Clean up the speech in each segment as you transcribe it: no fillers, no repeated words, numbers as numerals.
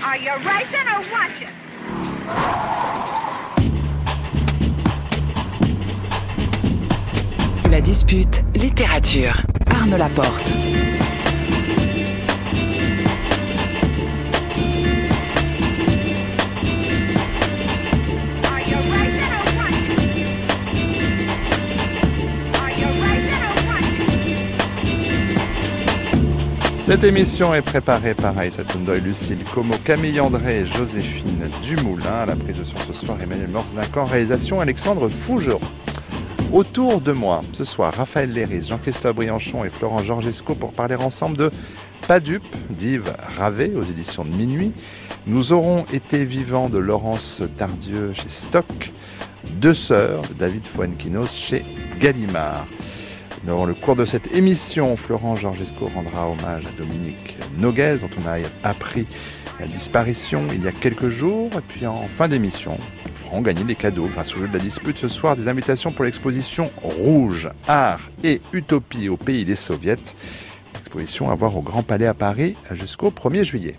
Are you racing or watching? La dispute littérature. Arnaud Laporte. Cette émission est préparée par Aïssa Toundoy, Lucille Como, Camille André et Joséphine Dumoulin. À la prise de son ce soir, Emmanuel Morznacan, réalisation Alexandre Fougeron. Autour de moi, ce soir, Raphaël Léris, Jean-Christophe Brianchon et Florent Georgesco pour parler ensemble de Pas dupe d'Yves Ravet aux éditions de Minuit. Nous aurons été vivants de Laurence Tardieu chez Stock, Deux sœurs de David Fuenquinos chez Gallimard. Dans le cours de cette émission, Florent Georgesco rendra hommage à Dominique Noguès, dont on a appris la disparition il y a quelques jours. Et puis en fin d'émission, nous ferons gagner des cadeaux grâce au jeu de la dispute. Ce soir, des invitations pour l'exposition Rouge, Art et Utopie au pays des Soviets. Exposition à voir au Grand Palais à Paris jusqu'au 1er juillet.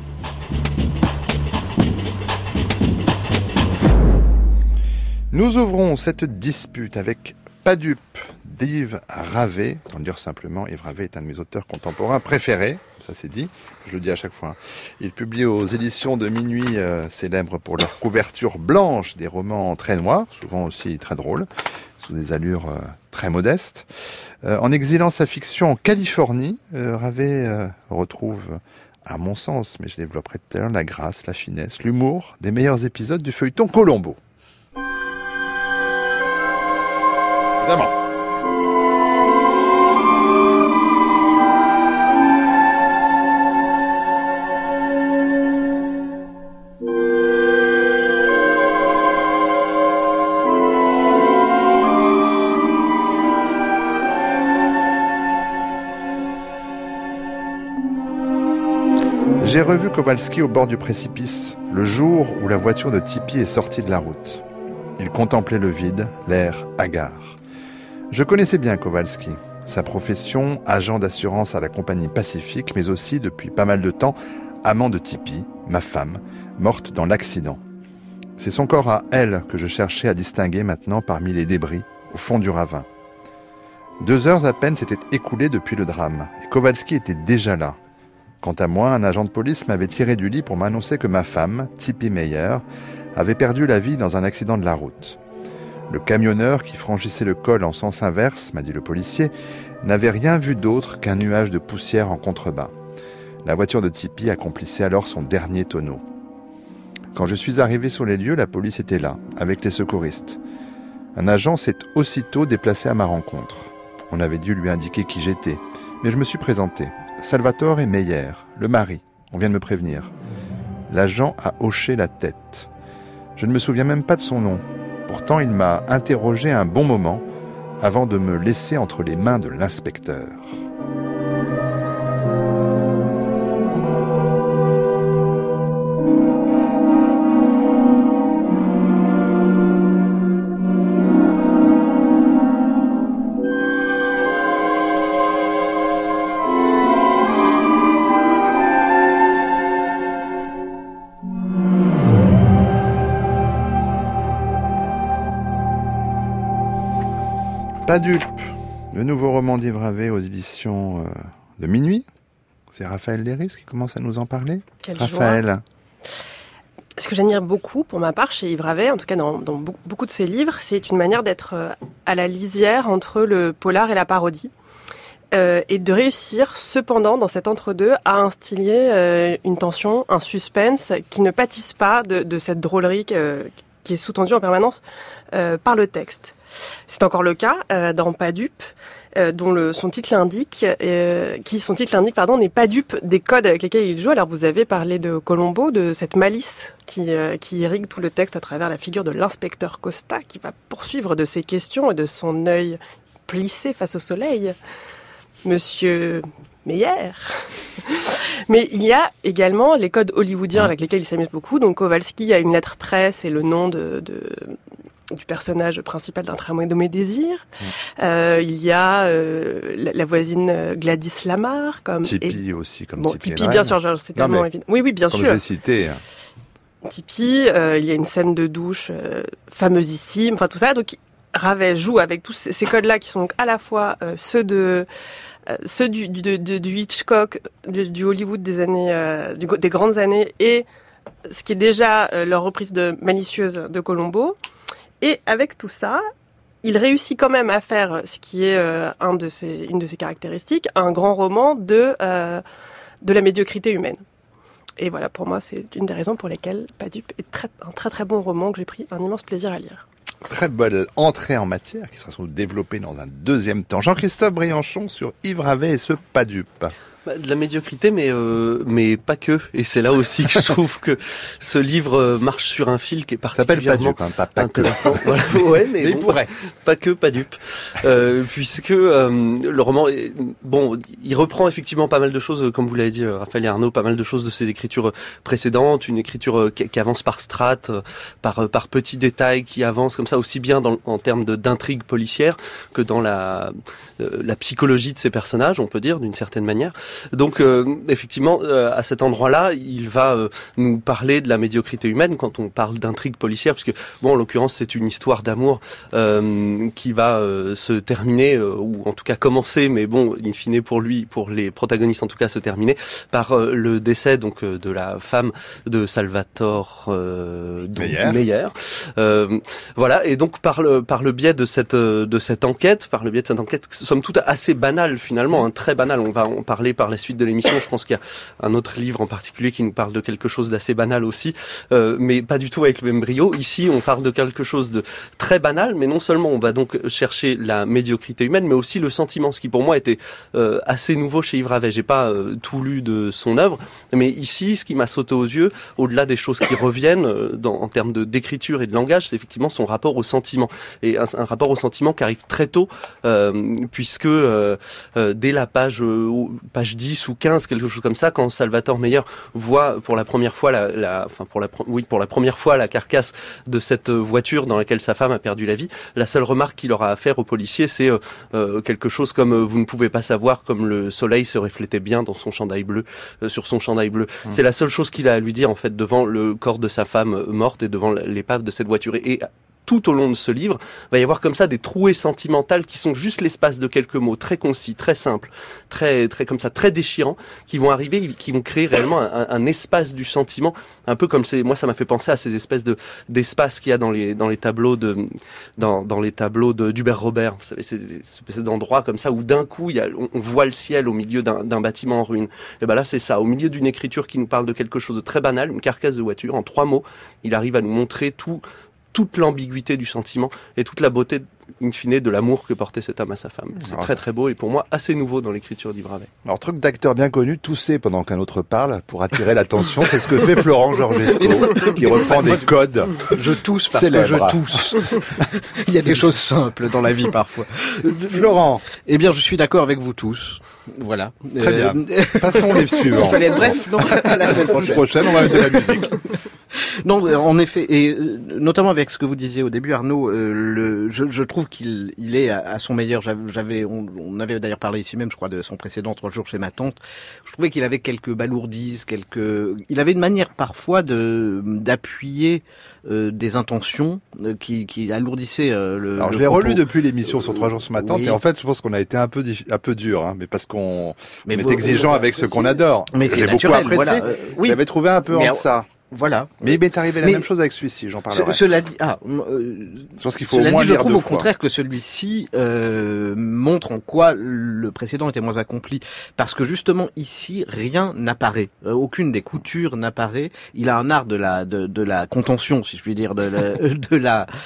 Nous ouvrons cette dispute avec Pas dupe d'Yves Ravet. Pour dire simplement, Yves Ravet est un de mes auteurs contemporains préférés, ça c'est dit, je le dis à chaque fois. Il publie aux éditions de Minuit, célèbres pour leur couverture blanche, des romans très noirs, souvent aussi très drôles, sous des allures très modestes. En exilant sa fiction en Californie, Ravet retrouve, à mon sens, mais je développerai tout à l'heure, la grâce, la finesse, l'humour des meilleurs épisodes du feuilleton Colombo. Évidemment. J'ai revu Kowalski au bord du précipice, le jour où la voiture de Tipi est sortie de la route. Il contemplait le vide, l'air hagard. Je connaissais bien Kowalski, sa profession, agent d'assurance à la compagnie Pacifique, mais aussi, depuis pas mal de temps, amant de Tipi, ma femme, morte dans l'accident. C'est son corps à elle que je cherchais à distinguer maintenant parmi les débris, au fond du ravin. 2 heures à peine s'étaient écoulées depuis le drame, et Kowalski était déjà là. Quant à moi, un agent de police m'avait tiré du lit pour m'annoncer que ma femme, Tipi Meyer, avait perdu la vie dans un accident de la route. Le camionneur qui franchissait le col en sens inverse, m'a dit le policier, n'avait rien vu d'autre qu'un nuage de poussière en contrebas. La voiture de Tipi accomplissait alors son dernier tonneau. Quand je suis arrivé sur les lieux, la police était là, avec les secouristes. Un agent s'est aussitôt déplacé à ma rencontre. On avait dû lui indiquer qui j'étais, mais je me suis présenté. Salvatore Meyer, le mari, on vient de me prévenir. L'agent a hoché la tête. Je ne me souviens même pas de son nom. Pourtant, il m'a interrogé un bon moment avant de me laisser entre les mains de l'inspecteur. Pas dupe, le nouveau roman d'Yves Ravet aux éditions de Minuit. C'est Raphaël Léris qui commence à nous en parler. Quelle Raphaël. Joie. Ce que j'admire beaucoup, pour ma part, chez Yves Ravet, en tout cas dans beaucoup de ses livres, c'est une manière d'être à la lisière entre le polar et la parodie. Et de réussir, cependant, dans cet entre-deux, à instiller une tension, un suspense qui ne pâtisse pas de cette drôlerie qui est sous-tendue en permanence par le texte. C'est encore le cas dans Pas dupe, dont son titre l'indique, n'est pas dupe des codes avec lesquels il joue. Alors vous avez parlé de Colombo, de cette malice qui irrigue tout le texte à travers la figure de l'inspecteur Costa, qui va poursuivre de ses questions et de son œil plissé face au soleil Monsieur Meyer. Mais il y a également les codes hollywoodiens avec lesquels il s'amuse beaucoup. Donc Kowalski a une lettre presse et le nom du personnage principal d'un tramway nommé Désir. Il y a la voisine Gladys Lamar, comme Tipeee aussi, comme Tipeee, bien sûr, c'est tellement évident. Oui, bien sûr. Comme j'ai cité. Tipeee, il y a une scène de douche fameusissime, enfin tout ça. Donc Ravet joue avec tous ces codes-là qui sont à la fois ceux du Hitchcock, du Hollywood des années, des grandes années, et ce qui est déjà leur reprise de Malicieuse de Colombo. Et avec tout ça, il réussit quand même à faire ce qui est une de ses caractéristiques, un grand roman de la médiocrité humaine. Et voilà, pour moi, c'est une des raisons pour lesquelles Padup est un très très bon roman que j'ai pris un immense plaisir à lire. Très belle entrée en matière qui sera sans doute développée dans un deuxième temps. Jean-Christophe Briançon sur Yves Ravet et ce Padup. De la médiocrité, mais pas que. Et c'est là aussi que je trouve que ce livre marche sur un fil qui est particulièrement pas intéressant. Voilà. Ouais, mais il pourrait. Pas dupe. Puisque le roman, il reprend effectivement pas mal de choses, comme vous l'avez dit, Raphaël et Arnaud, pas mal de choses de ses écritures précédentes, une écriture qui avance par strates, par petits détails, qui avance comme ça aussi bien en termes d'intrigue policière que dans la psychologie de ses personnages, on peut dire d'une certaine manière. Donc effectivement, à cet endroit-là, il va nous parler de la médiocrité humaine quand on parle d'intrigue policière, puisque en l'occurrence, c'est une histoire d'amour qui va se terminer, ou en tout cas commencer, mais in fine pour les protagonistes en tout cas, se terminer par le décès donc de la femme de Salvatore Meyer. Voilà, et donc par le biais de cette enquête, somme toute assez banale finalement, très banale. On va en parler par la suite de l'émission. Je pense qu'il y a un autre livre en particulier qui nous parle de quelque chose d'assez banal aussi, mais pas du tout avec le même brio. Ici, on parle de quelque chose de très banal, mais non seulement on va donc chercher la médiocrité humaine, mais aussi le sentiment, ce qui pour moi était assez nouveau chez Yves Ravet. J'ai pas tout lu de son œuvre, mais ici, ce qui m'a sauté aux yeux, au-delà des choses qui reviennent en termes d'écriture et de langage, c'est effectivement son rapport au sentiment, et un rapport au sentiment qui arrive très tôt, puisque dès la page 10 ou 15, quelque chose comme ça, quand Salvatore Meyer voit pour la première fois pour la première fois la carcasse de cette voiture dans laquelle sa femme a perdu la vie, la seule remarque qu'il aura à faire au policier, c'est quelque chose comme vous ne pouvez pas savoir comme le soleil se reflétait bien dans son chandail bleu, sur son chandail bleu. C'est la seule chose qu'il a à lui dire en fait devant le corps de sa femme morte et devant l'épave de cette voiture. Et tout au long de ce livre, va y avoir comme ça des trouées sentimentales qui sont juste l'espace de quelques mots très concis, très simples, très très déchirants, qui vont arriver, qui vont créer réellement un espace du sentiment, un peu comme moi ça m'a fait penser à ces espèces d'espaces qu'il y a dans les tableaux d'Hubert Robert, vous savez, ces espèces d'endroits comme ça où d'un coup on voit le ciel au milieu d'un bâtiment en ruine. Et ben là c'est ça, au milieu d'une écriture qui nous parle de quelque chose de très banal, une carcasse de voiture, en 3 mots, il arrive à nous montrer toute l'ambiguïté du sentiment et toute la beauté, in fine, de l'amour que portait cet homme à sa femme. C'est très très beau et pour moi assez nouveau dans l'écriture d'Yves Ravet. Alors, truc d'acteur bien connu, tousser pendant qu'un autre parle pour attirer l'attention, c'est ce que fait Florent Georgesco, qui reprend des codes. Je tousse parce que je tousse. Il y a des choses simples dans la vie parfois. Florent. Eh bien, je suis d'accord avec vous tous. Voilà. Très bien. Passons au livre suivant. Il fallait être bref, non? À la semaine prochaine, on va mettre de la musique. Non, en effet, et notamment avec ce que vous disiez au début, Arnaud, je trouve qu'il est à son meilleur. On avait d'ailleurs parlé ici même, je crois, de son précédent 3 jours chez ma tante. Je trouvais qu'il avait quelques balourdises, il avait une manière parfois d'appuyer des intentions qui alourdissaient le. Alors je l'ai relu depuis l'émission sur 3 jours sur ma tante, et en fait, je pense qu'on a été un peu dur, mais parce qu'on est exigeant avec ce qu'on adore. Mais c'est j'ai beaucoup apprécié. Voilà, oui. J'avais trouvé un peu en ça. Voilà. Mais il m'est arrivé la même chose avec celui-ci, j'en parlerai. Cela dit, je pense qu'il faut au moins lire 2 fois. Je trouve au contraire que celui-ci montre en quoi le précédent était moins accompli, parce que justement ici rien n'apparaît, aucune des coutures n'apparaît. Il a un art de la contention, si je puis dire, de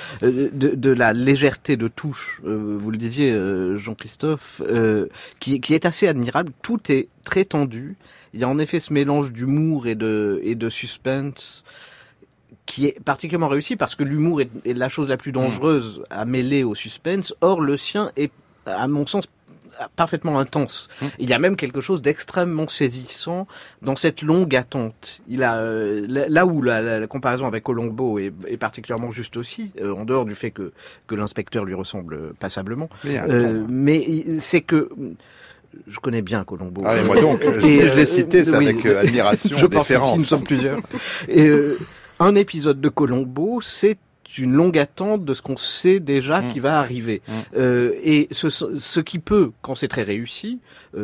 la légèreté de touche. Vous le disiez, Jean-Christophe, qui est assez admirable. Tout est très tendu. Il y a en effet ce mélange d'humour et de suspense qui est particulièrement réussi parce que l'humour est la chose la plus dangereuse à mêler au suspense. Or, le sien est, à mon sens, parfaitement intense. Il y a même quelque chose d'extrêmement saisissant dans cette longue attente. Il a là où la comparaison avec Colombo est particulièrement juste aussi, en dehors du fait que l'inspecteur lui ressemble passablement. Mais c'est que je connais bien Colombo. Ah, et moi donc, si je l'ai cité, c'est avec admiration, je déférence. pense que nous sommes plusieurs. Et un épisode de Colombo, c'est une longue attente de ce qu'on sait déjà qui va arriver. Et ce qui peut, quand c'est très réussi,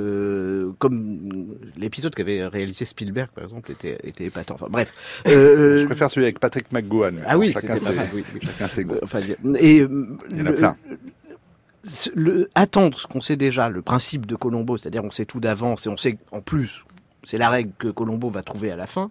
comme l'épisode qu'avait réalisé Spielberg, par exemple, était épatant. Enfin bref. Je préfère celui avec Patrick McGowan. Ah oui, chacun c'était pas mal. Chacun ses goûts. Enfin, et il y en a plein. Attendre ce qu'on sait déjà, le principe de Colombo, c'est-à-dire on sait tout d'avance et on sait en plus, c'est la règle que Colombo va trouver à la fin.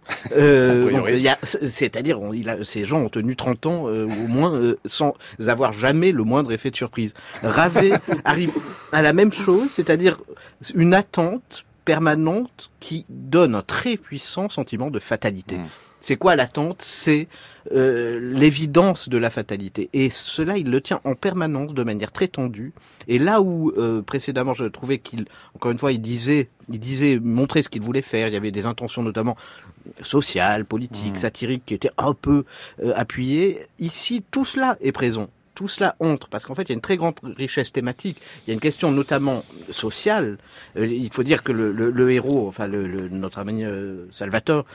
C'est-à-dire, ces gens ont tenu 30 ans au moins sans avoir jamais le moindre effet de surprise. Ravet arrive à la même chose, c'est-à-dire une attente permanente qui donne un très puissant sentiment de fatalité. C'est quoi l'attente ? C'est l'évidence de la fatalité. Et cela, il le tient en permanence de manière très tendue. Et là où précédemment, je trouvais encore une fois, il disait montrer ce qu'il voulait faire. Il y avait des intentions notamment sociales, politiques, satiriques qui étaient un peu appuyées. Ici, tout cela est présent. Tout cela entre, parce qu'en fait, il y a une très grande richesse thématique. Il y a une question notamment sociale. Il faut dire que le héros, enfin notre ami Salvatore,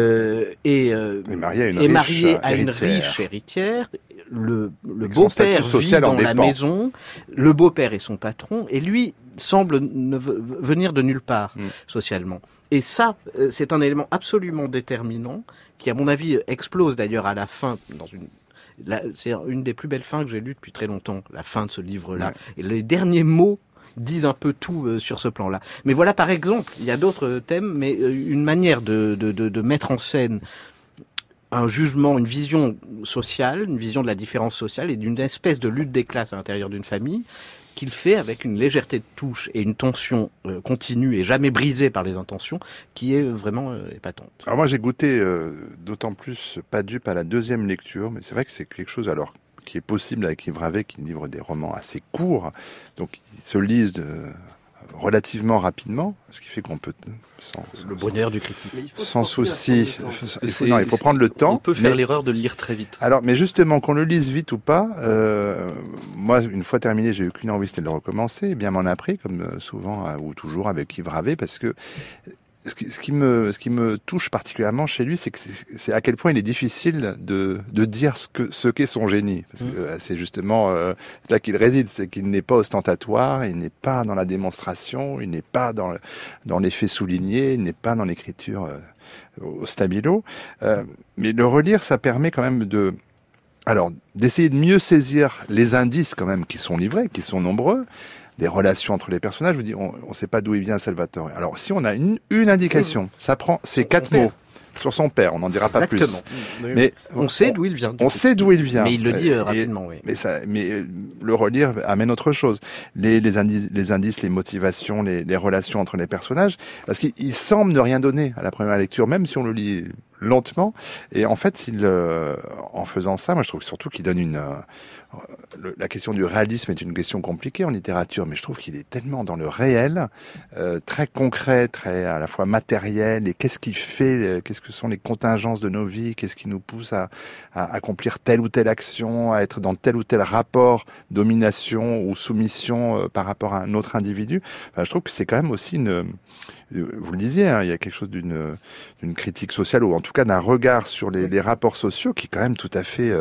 est marié à une riche héritière. Le beau-père vit dans la maison. Le beau-père est son patron, et lui semble venir de nulle part socialement. Et ça, c'est un élément absolument déterminant qui, à mon avis, explose d'ailleurs à la fin c'est une des plus belles fins que j'ai lues depuis très longtemps, la fin de ce livre-là. Ouais. Et les derniers mots disent un peu tout sur ce plan-là. Mais voilà, par exemple, il y a d'autres thèmes, mais une manière de mettre en scène un jugement, une vision sociale, une vision de la différence sociale et d'une espèce de lutte des classes à l'intérieur d'une famille, qu'il fait avec une légèreté de touche et une tension continue et jamais brisée par les intentions, qui est vraiment épatante. Alors moi j'ai goûté d'autant plus pas dupe à la deuxième lecture, mais c'est vrai que c'est quelque chose alors qui est possible avec Yves Ravet, qui livre des romans assez courts, donc ils se lisent relativement rapidement, ce qui fait qu'on peut le bonheur du critique. Sans souci. Il faut prendre le temps. On peut faire l'erreur de le lire très vite. Alors, mais justement, qu'on le lise vite ou pas, moi, une fois terminé, j'ai eu qu'une envie, c'était de le recommencer. Et bien m'en a pris, comme souvent ou toujours avec Yves Ravet, parce que ce qui me touche particulièrement chez lui, c'est que c'est à quel point il est difficile de dire ce qu'est son génie. Parce que c'est justement là qu'il réside, c'est qu'il n'est pas ostentatoire, il n'est pas dans la démonstration, il n'est pas dans l'effet souligné, il n'est pas dans l'écriture au stabilo. Mais le relire, ça permet quand même d'essayer de mieux saisir les indices quand même qui sont livrés, qui sont nombreux, des relations entre les personnages. Je vous dis, on ne sait pas d'où il vient, Salvatore. Alors, si on a une indication, ça prend ces 4 mots sur son père, on n'en dira pas plus. Mais on sait d'où il vient. On sait d'où il vient. Mais il le dit rapidement, oui. Mais le relire amène autre chose. Les indices, les motivations, les relations entre les personnages, parce qu'il semble ne rien donner à la première lecture, même si on le lit lentement. Et en fait, en faisant ça, moi je trouve surtout qu'il donne la question du réalisme est une question compliquée en littérature, mais je trouve qu'il est tellement dans le réel, très concret, très à la fois matériel, et qu'est-ce que sont les contingences de nos vies, qu'est-ce qui nous pousse à accomplir telle ou telle action, à être dans tel ou tel rapport, domination ou soumission par rapport à un autre individu. Enfin, je trouve que c'est quand même aussi vous le disiez, hein, il y a quelque chose d'une critique sociale, ou en tout cas d'un regard sur les rapports sociaux qui est quand même tout à fait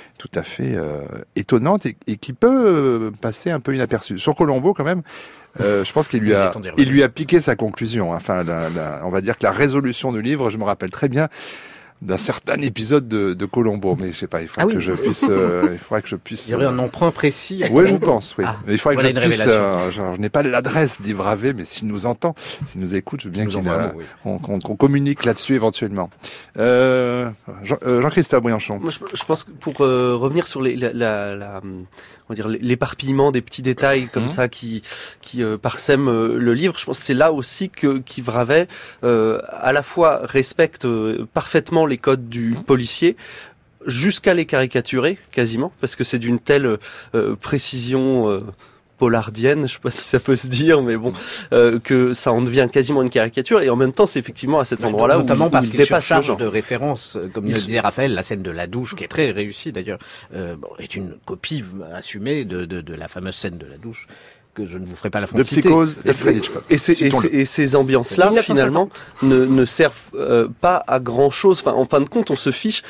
étonnante et qui peut passer un peu inaperçu. Sur Colombo, quand même, je pense qu'il lui a piqué sa conclusion. Enfin, on va dire que la résolution du livre, je me rappelle très bien d'un certain épisode de Colombo, mais je sais pas, il faudrait que je puisse. Il y aurait un emprunt précis. Oui, je pense, oui. Mais il faudrait que je puisse. Je n'ai pas l'adresse d'Yves Ravet, mais s'il nous entend, s'il nous écoute, je veux bien qu'on communique là-dessus éventuellement. Jean-Christophe Briançon. Moi, je pense que pour revenir sur on va dire l'éparpillement des petits détails comme ça qui parsèment le livre, je pense que c'est là aussi qu'Yves Ravet à la fois respecte parfaitement les codes du policier jusqu'à les caricaturer quasiment, parce que c'est d'une telle précision polardienne, je sais pas si ça peut se dire, mais bon, que ça en devient quasiment une caricature, et en même temps, c'est effectivement à cet endroit-là notamment où parce il qu'il dépasse le surcharge genre. de références, comme le disait Raphaël, la scène de la douche, qui est très réussie d'ailleurs, est une copie assumée de la fameuse scène de la douche, que je ne vous ferai pas la De Psychose, d'Alfred Hitchcock. Et ces ambiances-là, finalement, ne servent pas à grand-chose. Enfin, en fin de compte, on se fiche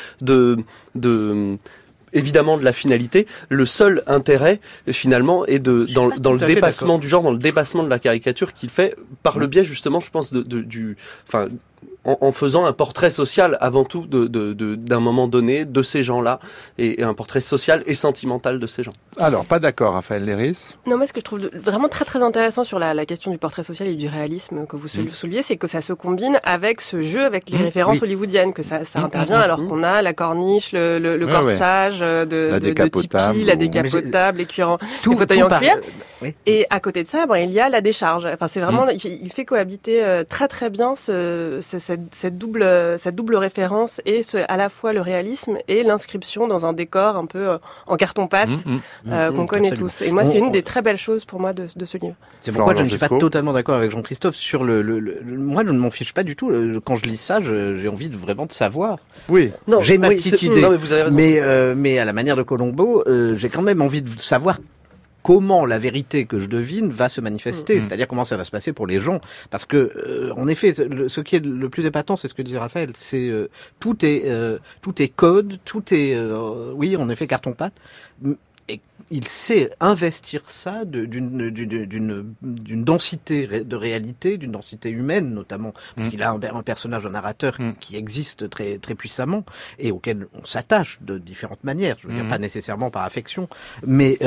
évidemment de la finalité. Le seul intérêt, finalement, est dans le dépassement du genre, dans le dépassement de la caricature qu'il fait par le biais, justement, je pense, en faisant un portrait social avant tout d'un moment donné de ces gens-là, et un portrait social et sentimental de ces gens. Alors, pas d'accord, Raphaël Léris. Non, moi, ce que je trouve vraiment très très intéressant sur la question du portrait social et du réalisme que vous souliez, c'est que ça se combine avec ce jeu, avec les références hollywoodiennes, que ça intervient alors qu'on a la corniche, le corsage de Tipeee, la décapotable, les fauteuils en cuir. Et à côté de ça, il y a la décharge. Enfin, c'est vraiment, il fait cohabiter très très bien cette double référence et à la fois le réalisme et l'inscription dans un décor un peu en carton-pâte qu'on connaît tous. Et moi, c'est une des très belles choses pour moi de ce livre. C'est pourquoi je ne suis pas totalement d'accord avec Jean-Christophe sur moi, je ne m'en fiche pas du tout. Quand je lis ça, j'ai envie vraiment de savoir. Oui. Non, j'ai ma petite idée. Non, mais vous avez raison. Mais à la manière de Colombo, j'ai quand même envie de savoir comment la vérité que je devine va se manifester, c'est-à-dire comment ça va se passer pour les gens. Parce que, en effet, ce qui est le plus épatant, c'est ce que disait Raphaël, c'est tout est code, tout est, oui, en effet, carton-pâte. Et il sait investir ça d'une densité de réalité, d'une densité humaine notamment, parce qu'il a un personnage, un narrateur qui existe très très puissamment et auquel on s'attache de différentes manières. Je veux dire pas nécessairement par affection, mais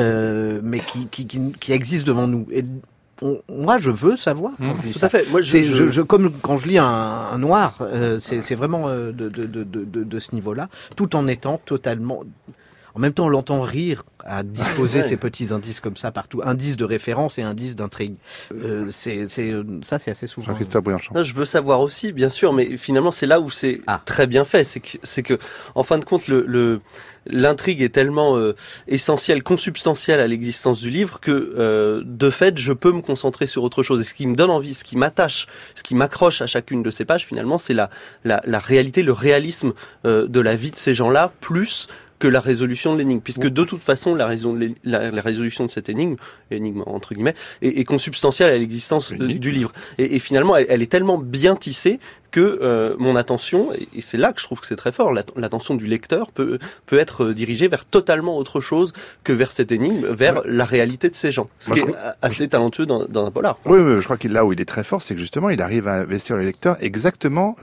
qui existe devant nous. Et moi, je veux savoir. Tout à fait. Moi, comme quand je lis un noir, c'est vraiment de ce niveau-là, tout en étant totalement. En même temps, on l'entend rire à disposer ces petits indices comme ça partout, indices de référence et indices d'intrigue. C'est assez souvent. Jean-Christophe Briançon. Je veux savoir aussi, bien sûr, mais finalement, c'est là où c'est très bien fait. C'est que, en fin de compte, l'intrigue est tellement essentielle, consubstantielle à l'existence du livre que, de fait, je peux me concentrer sur autre chose. Et ce qui me donne envie, ce qui m'attache, ce qui m'accroche à chacune de ces pages, finalement, c'est la réalité, le réalisme de la vie de ces gens-là, plus que la résolution de l'énigme, puisque de toute façon la résolution de cette énigme entre guillemets, est consubstantielle à l'existence du livre. Et finalement, elle est tellement bien tissée que mon attention, et c'est là que je trouve que c'est très fort, l'attention du lecteur peut être dirigée vers totalement autre chose que vers cette énigme, vers la réalité de ces gens. Ce qui est assez talentueux dans un polar. Oui, je crois qu'il là où il est très fort, c'est que justement, il arrive à investir le lecteur exactement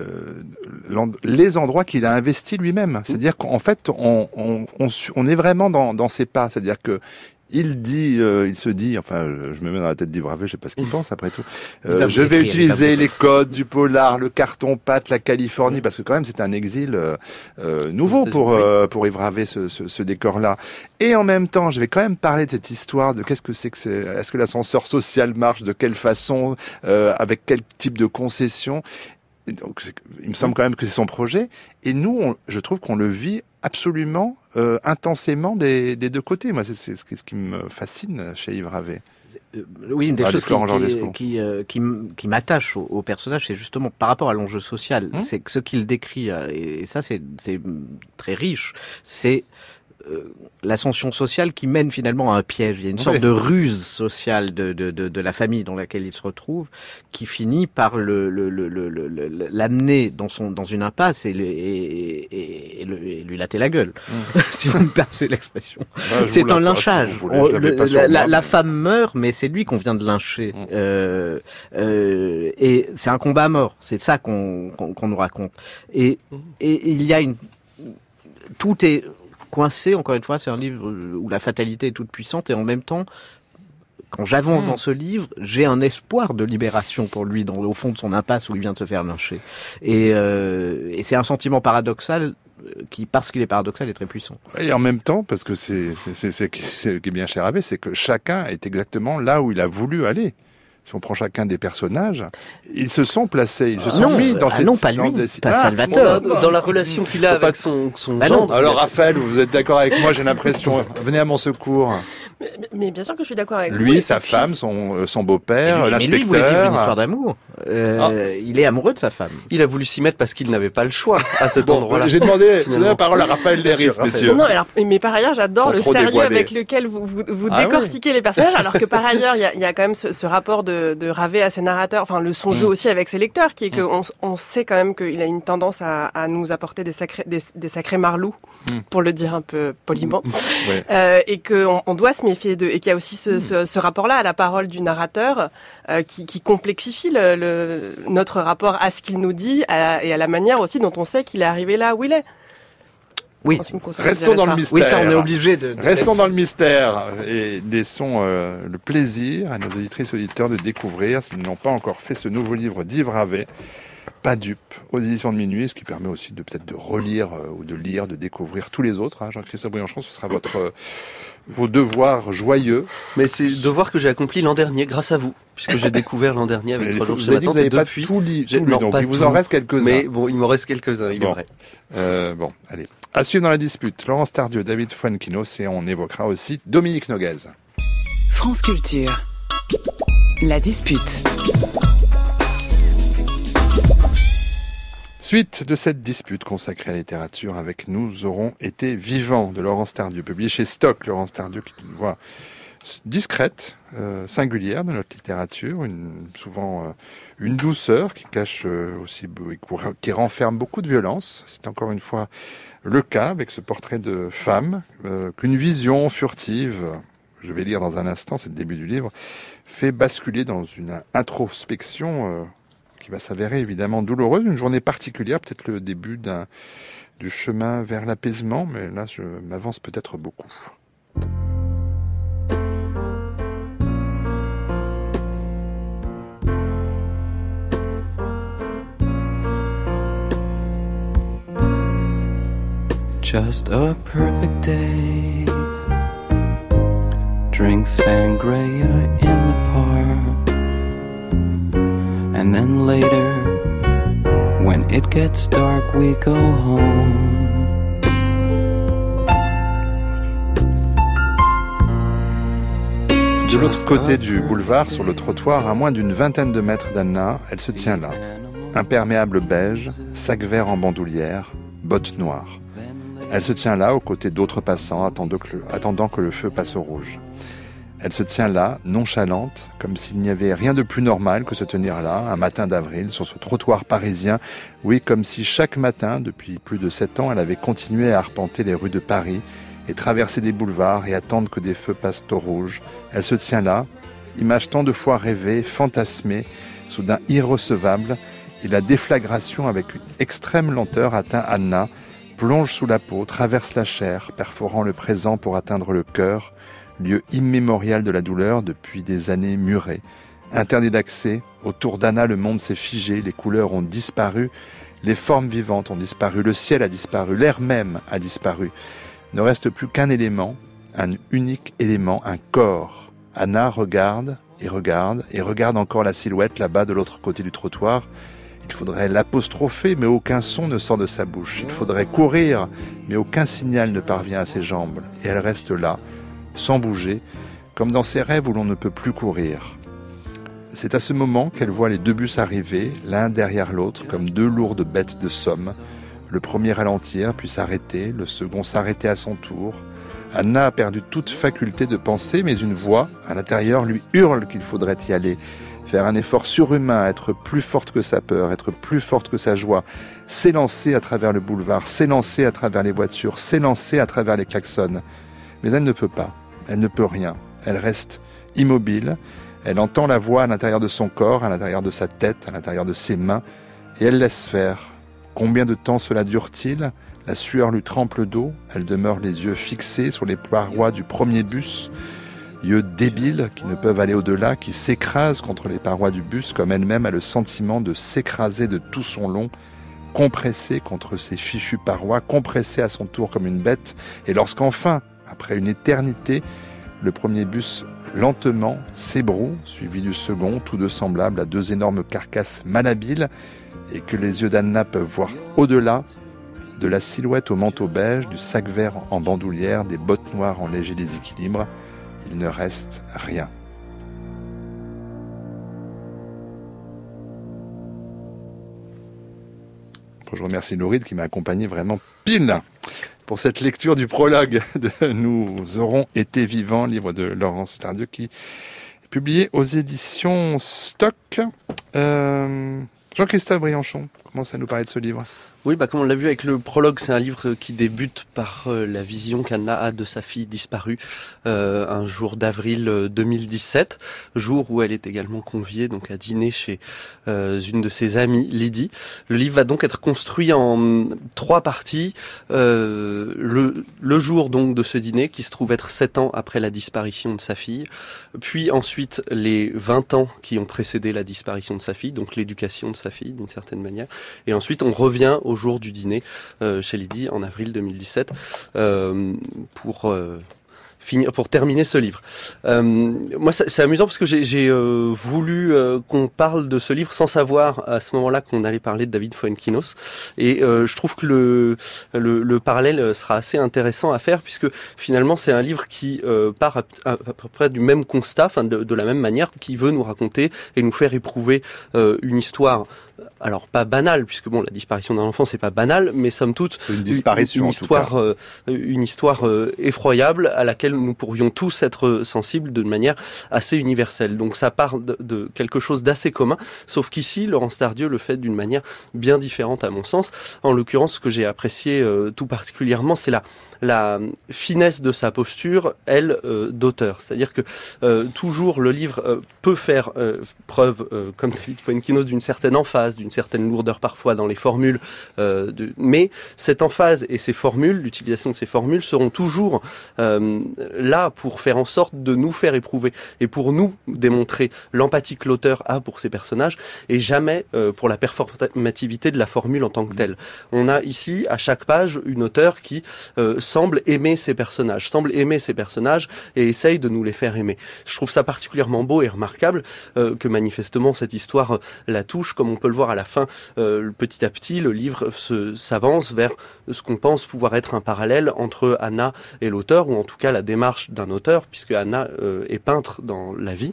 les endroits qu'il a investis lui-même. C'est-à-dire qu'en fait, on est vraiment dans ses pas. C'est-à-dire que il se dit, enfin, je me mets dans la tête d'Yves Ravet, je sais pas ce qu'il pense après tout. Je vais utiliser les codes du polar, le carton-pâte, la Californie, parce que quand même c'est un exil nouveau pour Yves Ravet, ce décor-là. Et en même temps, je vais quand même parler de cette histoire de qu'est-ce que c'est est-ce que l'ascenseur social marche, de quelle façon, avec quel type de concession. Donc, il me semble quand même que c'est son projet. Et nous, je trouve qu'on le vit absolument intensément des deux côtés. Moi, c'est ce qui me fascine chez Yves Ravet. Oui, une des choses qui m'attache au personnage, c'est justement par rapport à l'enjeu social. C'est que ce qu'il décrit, et ça c'est très riche, c'est l'ascension sociale qui mène finalement à un piège. Il y a une sorte de ruse sociale de la famille dans laquelle il se retrouve, qui finit par l'amener dans une impasse et lui latter la gueule, si vous me passez l'expression. C'est un lynchage. La femme meurt, mais c'est lui qu'on vient de lyncher. Et c'est un combat à mort. C'est ça qu'on nous raconte. Et il y a tout est coincé, encore une fois, c'est un livre où la fatalité est toute puissante, et en même temps, quand j'avance dans ce livre, j'ai un espoir de libération pour lui, au fond de son impasse où il vient de se faire lyncher. Et c'est un sentiment paradoxal qui, parce qu'il est paradoxal, est très puissant. Et en même temps, parce que c'est ce qui est bien chez Ravet, c'est que chacun est exactement là où il a voulu aller. Si on prend chacun des personnages, ils se sont placés, ils se sont mis dans cette... Non, pas lui, pas Salvatore. Dans la relation qu'il a avec son gendre. Alors Raphaël, vous êtes d'accord avec moi, j'ai l'impression. Venez à mon secours. Mais bien sûr que je suis d'accord avec vous. Lui, sa femme, son beau-père, l'inspecteur. Mais lui, il voulait vivre une histoire d'amour. Il est amoureux de sa femme. Il a voulu s'y mettre parce qu'il n'avait pas le choix à cet endroit-là. J'ai demandé la parole à Raphaël Derris, messieurs. Non, mais par ailleurs, j'adore le sérieux dévoiler. avec lequel vous décortiquez les personnages, alors que par ailleurs, il y a quand même ce rapport de Ravet à ses narrateurs, enfin son jeu aussi avec ses lecteurs, qui est qu'on sait quand même qu'il a une tendance à nous apporter des sacrés marlous, pour le dire un peu poliment, et qu'on doit se méfier d'eux, et qu'il y a aussi ce rapport-là à la parole du narrateur qui complexifie notre rapport à ce qu'il nous dit et à la manière aussi dont on sait qu'il est arrivé là où il est. Oui, restons dans le mystère. Oui, ça, on est obligé de... Restons dans le mystère et laissons le plaisir à nos auditrices et auditeurs de découvrir, s'ils n'ont pas encore fait, ce nouveau livre d'Yves Ravet, Pas dupe, aux éditions de Minuit, ce qui permet aussi de peut-être de relire ou de lire, de découvrir tous les autres. Jean-Christophe Briançon, ce sera vos devoirs joyeux. Mais c'est devoir que j'ai accompli l'an dernier grâce à vous, puisque j'ai découvert l'an dernier avec 3 jours chez ma tante. Et depuis, tout lu, donc il vous en reste quelques-uns. Mais bon, il m'en reste quelques-uns, il est vrai. Bon, allez. À suivre dans la dispute, Laurence Tardieu, David Fuenquinos, et on évoquera aussi Dominique Noguez. France Culture. La dispute. Suite de cette dispute consacrée à la littérature, avec Nous aurons été vivants de Laurence Tardieu, publié chez Stock. Laurence Tardieu, qui est une voix discrète, singulière de notre littérature, souvent une douceur qui cache aussi, qui renferme beaucoup de violence. C'est encore une fois le cas avec ce portrait de femme, qu'une vision furtive, je vais lire dans un instant, c'est le début du livre, fait basculer dans une introspection qui va s'avérer évidemment douloureuse, une journée particulière, peut-être le début du chemin vers l'apaisement, mais là je m'avance peut-être beaucoup. Just a perfect day. Drink sangria in the park. And then later, when it gets dark, we go home. De l'autre côté du boulevard, sur le trottoir, à moins d'une vingtaine de mètres d'Anna, elle se tient là. Imperméable beige, sac vert en bandoulière, bottes noires. Elle se tient là, aux côtés d'autres passants, attendant que le feu passe au rouge. Elle se tient là, nonchalante, comme s'il n'y avait rien de plus normal que se tenir là, un matin d'avril, sur ce trottoir parisien. Oui, comme si chaque matin, depuis plus de 7 ans, elle avait continué à arpenter les rues de Paris et traverser des boulevards et attendre que des feux passent au rouge. Elle se tient là, image tant de fois rêvée, fantasmée, soudain irrecevable, et la déflagration avec une extrême lenteur atteint Anna, plonge sous la peau, traverse la chair, perforant le présent pour atteindre le cœur, lieu immémorial de la douleur depuis des années murées. Interdit d'accès, autour d'Anna le monde s'est figé, les couleurs ont disparu, les formes vivantes ont disparu, le ciel a disparu, l'air même a disparu. Ne reste plus qu'un élément, un unique élément, un corps. Anna regarde et regarde et regarde encore la silhouette là-bas de l'autre côté du trottoir. Il faudrait l'apostropher, mais aucun son ne sort de sa bouche. Il faudrait courir, mais aucun signal ne parvient à ses jambes. Et elle reste là, sans bouger, comme dans ces rêves où l'on ne peut plus courir. C'est à ce moment qu'elle voit les 2 bus arriver, l'un derrière l'autre, comme 2 lourdes bêtes de somme. Le premier ralentir, puis s'arrêter, le second s'arrêter à son tour. Anna a perdu toute faculté de penser, mais une voix, à l'intérieur, lui hurle qu'il faudrait y aller. Faire un effort surhumain, être plus forte que sa peur, être plus forte que sa joie, s'élancer à travers le boulevard, s'élancer à travers les voitures, s'élancer à travers les klaxons. Mais elle ne peut pas, elle ne peut rien. Elle reste immobile, elle entend la voix à l'intérieur de son corps, à l'intérieur de sa tête, à l'intérieur de ses mains, et elle laisse faire. Combien de temps cela dure-t-il ? La sueur lui trempe le dos, elle demeure les yeux fixés sur les parois du premier bus, yeux débiles qui ne peuvent aller au-delà, qui s'écrasent contre les parois du bus comme elle-même a le sentiment de s'écraser de tout son long, compressée contre ces fichues parois, compressée à son tour comme une bête. Et lorsqu'enfin, après une éternité, le premier bus lentement s'ébroue, suivi du second, tous deux semblables à 2 énormes carcasses malhabiles, et que les yeux d'Anna peuvent voir au-delà de la silhouette au manteau beige, du sac vert en bandoulière, des bottes noires en léger déséquilibre, il ne reste rien. Je remercie Lauride qui m'a accompagné vraiment pile pour cette lecture du prologue de Nous aurons été vivants, livre de Laurence Stardieu qui est publié aux éditions Stock. Jean-Christophe Briançon, commence à nous parler de ce livre. Oui, comme on l'a vu avec le prologue, c'est un livre qui débute par la vision qu'Anna a de sa fille disparue un jour d'avril 2017, jour où elle est également conviée donc à dîner chez une de ses amies, Lydie. Le livre va donc être construit en 3 parties. Le jour donc de ce dîner, qui se trouve être 7 ans après la disparition de sa fille, puis ensuite les 20 ans qui ont précédé la disparition de sa fille, donc l'éducation de sa fille d'une certaine manière, et ensuite on revient au jour du dîner chez Lydie en avril 2017 pour terminer ce livre. Moi, c'est amusant parce que j'ai voulu qu'on parle de ce livre sans savoir à ce moment-là qu'on allait parler de David Fuenquinos. Et je trouve que le parallèle sera assez intéressant à faire puisque finalement c'est un livre qui part à peu près du même constat, enfin de la même manière, qui veut nous raconter et nous faire éprouver une histoire. Alors pas banal, puisque la disparition d'un enfant c'est pas banal, mais somme toute une disparition, une histoire effroyable à laquelle nous pourrions tous être sensibles de manière assez universelle. Donc ça part de quelque chose d'assez commun, sauf qu'ici Laurence Stardieu le fait d'une manière bien différente à mon sens. En l'occurrence, ce que j'ai apprécié tout particulièrement, c'est la finesse de sa posture, elle, d'auteur. C'est-à-dire que toujours le livre peut faire preuve, comme David Fuenquinos, d'une certaine emphase, d'une certaine lourdeur parfois dans les formules, mais cette emphase et ces formules, l'utilisation de ces formules seront toujours là pour faire en sorte de nous faire éprouver et pour nous démontrer l'empathie que l'auteur a pour ses personnages et jamais pour la performativité de la formule en tant que telle. On a ici, à chaque page, une auteure qui semble aimer ses personnages et essaye de nous les faire aimer. Je trouve ça particulièrement beau et remarquable que manifestement cette histoire la touche, comme on peut le voir à la fin. Petit à petit, le livre s'avance vers ce qu'on pense pouvoir être un parallèle entre Anna et l'auteur, ou en tout cas la démarche d'un auteur, puisque Anna est peintre dans la vie.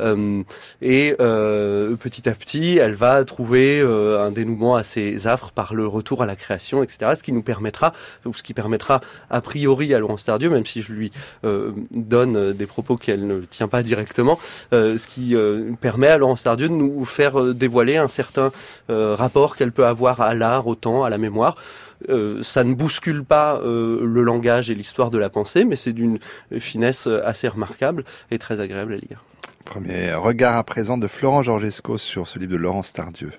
Et petit à petit, elle va trouver un dénouement assez affreux par le retour à la création, etc. Ce qui nous permettra, ou ce qui permettra a priori à Laurence Stardieu, même si je lui donne des propos qu'elle ne tient pas directement, ce qui permet à Laurence Stardieu de nous faire dévoiler un certain rapport qu'elle peut avoir à l'art, au temps, à la mémoire. Ça ne bouscule pas le langage et l'histoire de la pensée, mais c'est d'une finesse assez remarquable et très agréable à lire. Premier regard à présent de Florent Georgesco sur ce livre de Laurence Stardieu.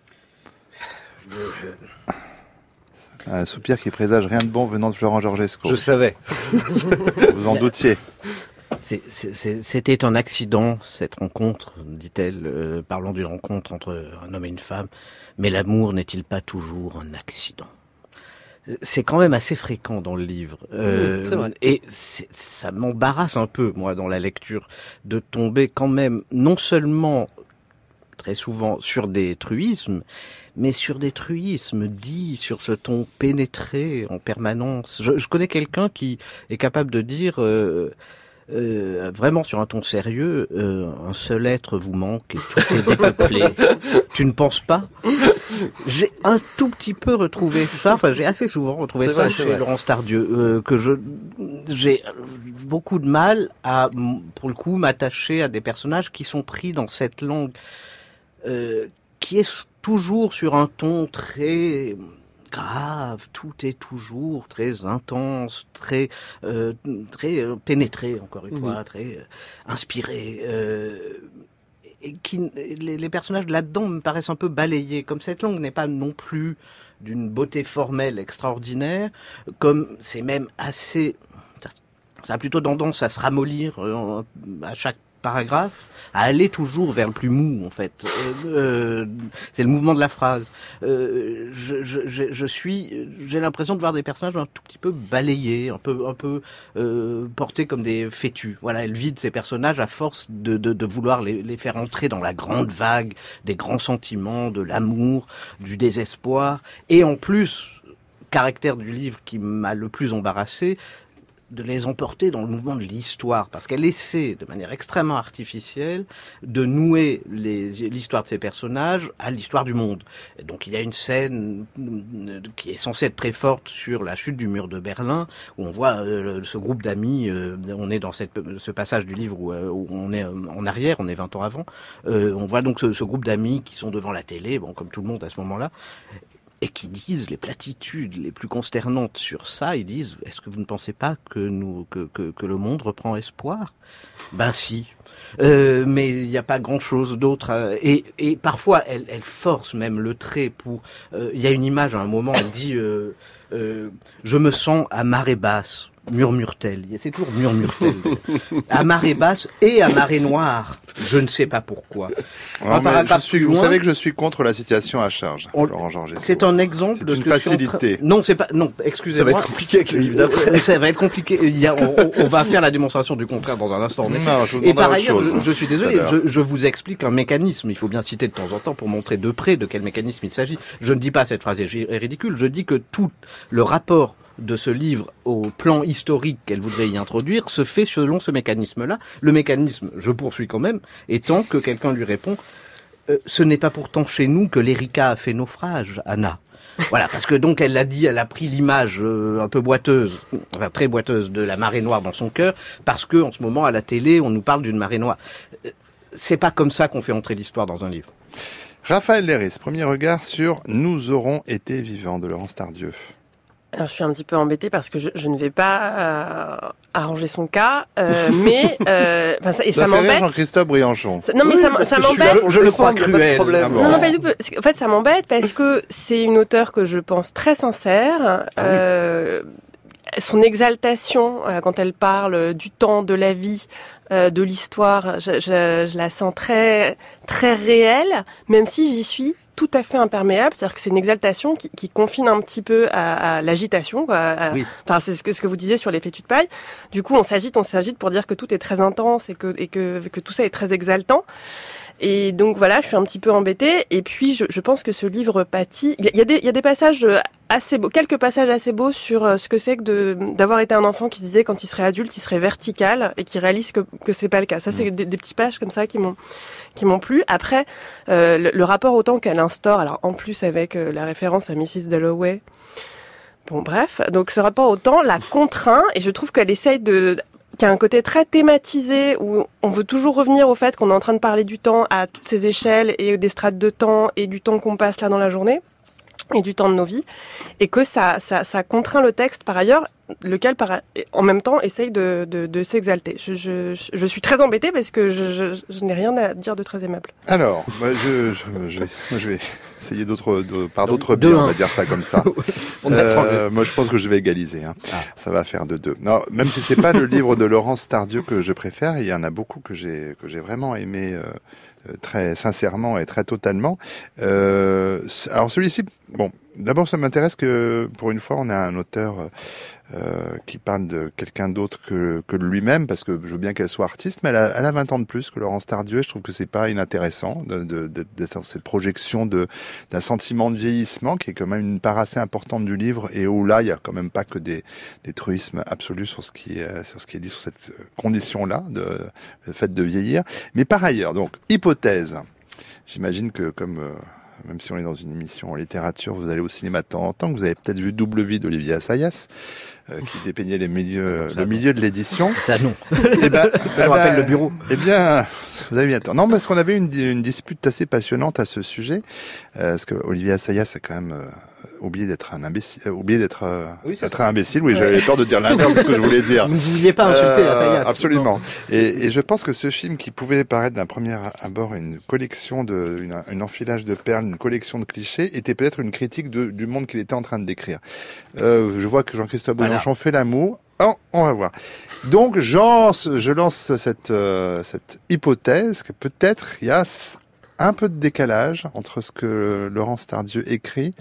Un soupir qui présage rien de bon venant de Florent Georgesco. Je savais. Vous en doutiez. C'était un accident, cette rencontre, dit-elle, parlant d'une rencontre entre un homme et une femme. Mais l'amour n'est-il pas toujours un accident ? C'est quand même assez fréquent dans le livre. C'est vrai. Et ça m'embarrasse un peu, moi, dans la lecture, de tomber quand même, non seulement, très souvent, sur des truismes, mais sur des truismes dits, sur ce ton pénétré en permanence. Je connais quelqu'un qui est capable de dire... vraiment sur un ton sérieux, un seul être vous manque et tout est dépeuplé. Tu ne penses pas ? J'ai un tout petit peu retrouvé ça, enfin j'ai assez souvent retrouvé ça chez Laurence Stardieu, que j'ai beaucoup de mal à, pour le coup, m'attacher à des personnages qui sont pris dans cette langue qui est toujours sur un ton très... grave, tout est toujours très intense, très pénétré, encore une fois, très inspiré. Et les personnages là-dedans me paraissent un peu balayés, comme cette langue n'est pas non plus d'une beauté formelle extraordinaire, comme c'est même assez... Ça a plutôt tendance à se ramollir à chaque paragraphe, à aller toujours vers le plus mou, en fait. C'est le mouvement de la phrase. J'ai l'impression de voir des personnages un tout petit peu balayés, un peu portés comme des fétus. Voilà, elle vide ces personnages à force de vouloir les faire entrer dans la grande vague des grands sentiments, de l'amour, du désespoir. Et en plus, caractère du livre qui m'a le plus embarrassé, les emporter dans le mouvement de l'histoire, parce qu'elle essaie, de manière extrêmement artificielle, de nouer l'histoire de ces personnages à l'histoire du monde. Et donc il y a une scène qui est censée être très forte sur la chute du mur de Berlin, où on voit ce groupe d'amis, on est dans ce passage du livre où on est en arrière, on est 20 ans avant, on voit donc ce groupe d'amis qui sont devant la télé, bon, comme tout le monde à ce moment-là, et qui disent les platitudes les plus consternantes sur ça. Ils disent, est-ce que vous ne pensez pas que le monde reprend espoir ? Ben si. Mais il n'y a pas grand-chose d'autre. Et parfois, elle force même le trait pour... Il y a une image, à un moment, elle dit « Je me sens à marée basse ». Murmure-t-elle. C'est toujours murmure-t-elle. À marée basse et à marée noire. Je ne sais pas pourquoi. Vous savez que je suis contre la citation à charge, Laurent Georgescu. C'est un exemple de une facilité. Non, c'est pas. Non, excusez-moi. Ça va être compliqué avec le livre d'après. Ça va être compliqué. On va faire la démonstration du contraire dans un instant. Non, je vous et par ailleurs, chose, je suis désolé. Je vous explique un mécanisme. Il faut bien citer de temps en temps pour montrer de près de quel mécanisme il s'agit. Je ne dis pas cette phrase est ridicule. Je dis que tout le rapport de ce livre au plan historique qu'elle voudrait y introduire se fait selon ce mécanisme-là. Le mécanisme, je poursuis quand même, étant que quelqu'un lui répond ce n'est pas pourtant chez nous que l'Erika a fait naufrage, Anna. Voilà, parce que donc elle l'a dit, elle a pris l'image un peu boiteuse, enfin très boiteuse de la marée noire dans son cœur, parce que en ce moment à la télé on nous parle d'une marée noire. C'est pas comme ça qu'on fait entrer l'histoire dans un livre. Raphaël Léris, premier regard sur Nous aurons été vivants de Laurence Tardieu. Alors, je suis un petit peu embêtée parce que je ne vais pas arranger son cas, mais ça m'embête. Jean-Christophe Briançon. Non, mais ça m'embête. Je le crois cruel. Non, pas du tout. En fait, ça m'embête parce que c'est une auteure que je pense très sincère. Son exaltation quand elle parle du temps, de la vie, de l'histoire, je la sens très très réelle, même si j'y suis tout à fait imperméable, c'est-à-dire que c'est une exaltation qui confine un petit peu à l'agitation, quoi. Oui. Enfin, c'est ce que vous disiez sur les fétus de paille. Du coup, on s'agite pour dire que tout est très intense et que tout ça est très exaltant. Et donc voilà, je suis un petit peu embêtée. Et puis, je pense que ce livre pâtit. Il y a des passages assez beaux, quelques passages assez beaux sur ce que c'est que d'avoir été un enfant qui se disait quand il serait adulte, il serait vertical et qui réalise que c'est pas le cas. Ça, c'est des petits pages comme ça qui m'ont plu. Après, le rapport au temps qu'elle instaure, alors en plus avec la référence à Mrs. Dalloway. Bon, bref. Donc, ce rapport au temps la contraint et je trouve qu'elle essaye qui a un côté très thématisé où on veut toujours revenir au fait qu'on est en train de parler du temps à toutes ces échelles et des strates de temps et du temps qu'on passe là dans la journée et du temps de nos vies et que ça contraint le texte par ailleurs, lequel en même temps essaye de s'exalter. Je suis très embêtée parce que je n'ai rien à dire de très aimable. Alors, je vais essayer par d'autres biais, on va dire ça comme ça. Moi, je pense que je vais égaliser. Hein. Ah. Ça va faire de 2. Non, même si c'est pas le livre de Laurence Tardieu que je préfère, il y en a beaucoup que j'ai vraiment aimé très sincèrement et très totalement. Alors celui-ci, bon, d'abord ça m'intéresse que pour une fois on a un auteur qui parle de quelqu'un d'autre que de lui-même, parce que je veux bien qu'elle soit artiste, mais elle a 20 ans de plus que Laurence Tardieu. Je trouve que c'est pas inintéressant d'être dans cette projection d'un sentiment de vieillissement qui est quand même une part assez importante du livre, et où là il y a quand même pas que des truismes absolus sur ce qui est dit sur cette condition-là, le fait de vieillir. Mais par ailleurs, donc hypothèse. J'imagine que même si on est dans une émission en littérature, vous allez au cinéma de temps en temps, que vous avez peut-être vu Double Vie d'Olivier Assayas, qui dépeignait le milieu de l'édition. Ça non. Et ça nous rappelle le bureau. Eh bien, vous avez bien tort. Non, parce qu'on avait une dispute assez passionnante à ce sujet, parce que Olivier Assayas a quand même oublié d'être un imbécile. Être un imbécile. Oui, j'avais peur de dire l'inverse de ce que je voulais dire. Vous ne vouliez pas insulter Assayas. Absolument. Et je pense que ce film, qui pouvait paraître d'un premier abord une collection un enfilage de perles, une collection de clichés, était peut-être une critique du monde qu'il était en train de décrire. Je vois que Jean-Christophe Briançon fait l'amour. Oh, on va voir. Donc, je lance cette hypothèse que peut-être il y a un peu de décalage entre ce que Laurence Tardieu écrit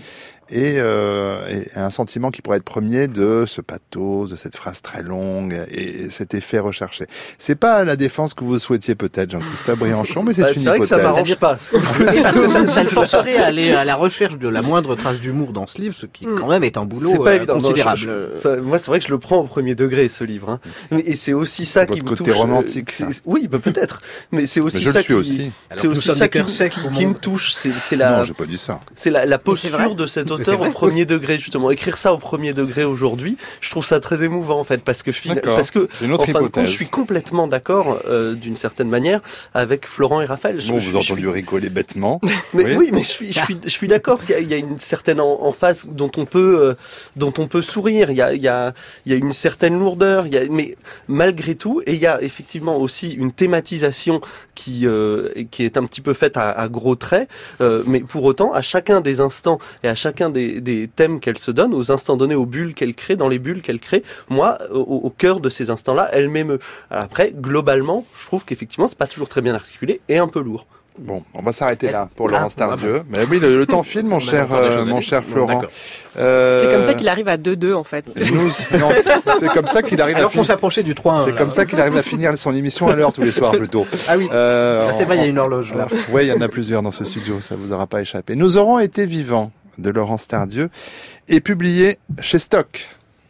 et un sentiment qui pourrait être premier de ce pathos, de cette phrase très longue et cet effet recherché. C'est pas la défense que vous souhaitiez peut-être, Jean-Christophe Briançon, mais c'est une hypothèse. C'est vrai que ça m'arrange pas. Parce que ça le forcerait à aller à la recherche de la moindre trace d'humour dans ce livre, ce qui quand même est un boulot pas évident. considérable. Moi, c'est vrai que je le prends au premier degré, ce livre. Hein. Et c'est aussi ça qui me touche. Votre côté romantique, ça. Oui, peut-être. Mais c'est aussi ça qui me touche. C'est la. Non, j'ai pas dit ça. C'est la posture de cet auteur au premier degré, justement. Écrire ça au premier degré aujourd'hui, je trouve ça très émouvant, en fait, parce que une autre en fin de compte, hypothèse. je suis complètement d'accord, d'une certaine manière, avec Florent et Raphaël. Bon, vous avez entendu rigoler bêtement. Mais oui, mais je suis d'accord qu'il y a une certaine emphase dont on peut sourire. Il y a une certaine lourdeur. Mais malgré tout, et il y a effectivement aussi une thématisation qui est un petit peu faite à gros traits. Mais pour autant, à chacun des instants et à chacun des thèmes qu'elle se donne, aux instants donnés, aux bulles qu'elle crée, dans les bulles qu'elle crée, moi, au cœur de ces instants-là, elle m'émeut. Alors après, globalement, je trouve qu'effectivement, c'est pas toujours très bien articulé et un peu lourd. Bon, on va s'arrêter là pour Laurence Tardieu. Mais oui, le temps file, mon cher Florent. C'est comme ça qu'il arrive à 2-2, en fait. C'est comme ça qu'il arrive Alors qu'on s'approchait du 3-1. C'est comme ça qu'il arrive à finir son émission à l'heure tous les soirs, plutôt. Ah oui. C'est vrai, il y a une horloge, là. Oui, il y en a plusieurs dans ce studio, ça vous aura pas échappé. Nous aurons été vivants de Laurence Tardieu et publié chez Stock.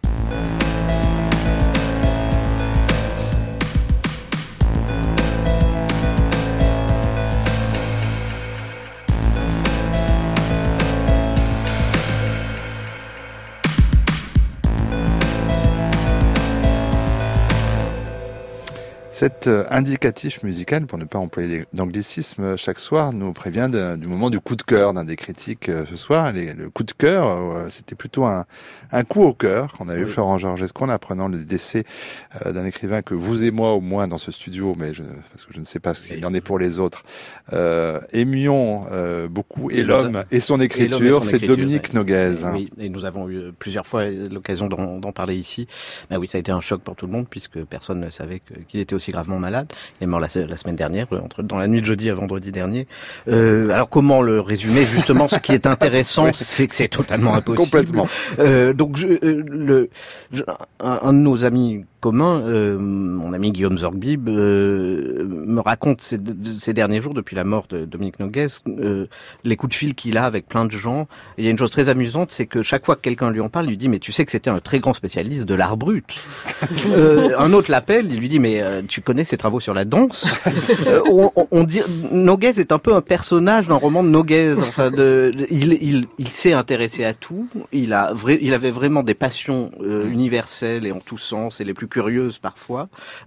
Cet indicatif musical, pour ne pas employer d'anglicisme chaque soir, nous prévient du moment du coup de cœur d'un des critiques ce soir. Le coup de cœur, c'était plutôt un coup au cœur qu'on a eu Florent Georgescu en apprenant le décès d'un écrivain que vous et moi au moins dans ce studio, parce que je ne sais pas ce qu'il en est pour les autres, aimions beaucoup et l'homme et son écriture, c'est Dominique Noguez. Oui, et nous avons eu plusieurs fois l'occasion d'en parler ici. Ben oui, ça a été un choc pour tout le monde puisque personne ne savait qu'il était aussi gravement malade. Il est mort la semaine dernière, dans la nuit de jeudi à vendredi dernier. Alors comment le résumer? Justement, ce qui est intéressant, c'est que c'est totalement impossible. Complètement. Donc, un de nos amis communs, mon ami Guillaume Zorgbib, me raconte ces derniers jours, depuis la mort de Dominique Noguez, les coups de fil qu'il a avec plein de gens. Et il y a une chose très amusante, c'est que chaque fois que quelqu'un lui en parle, il lui dit « Mais tu sais que c'était un très grand spécialiste de l'art brut. » Un autre l'appelle, il lui dit « Mais tu connais ses travaux sur la danse ?» On dit Noguez est un peu un personnage d'un roman de Noguez. Enfin, il s'est intéressé à tout. Il avait vraiment des passions universelles et en tous sens et les plus curieuses parfois.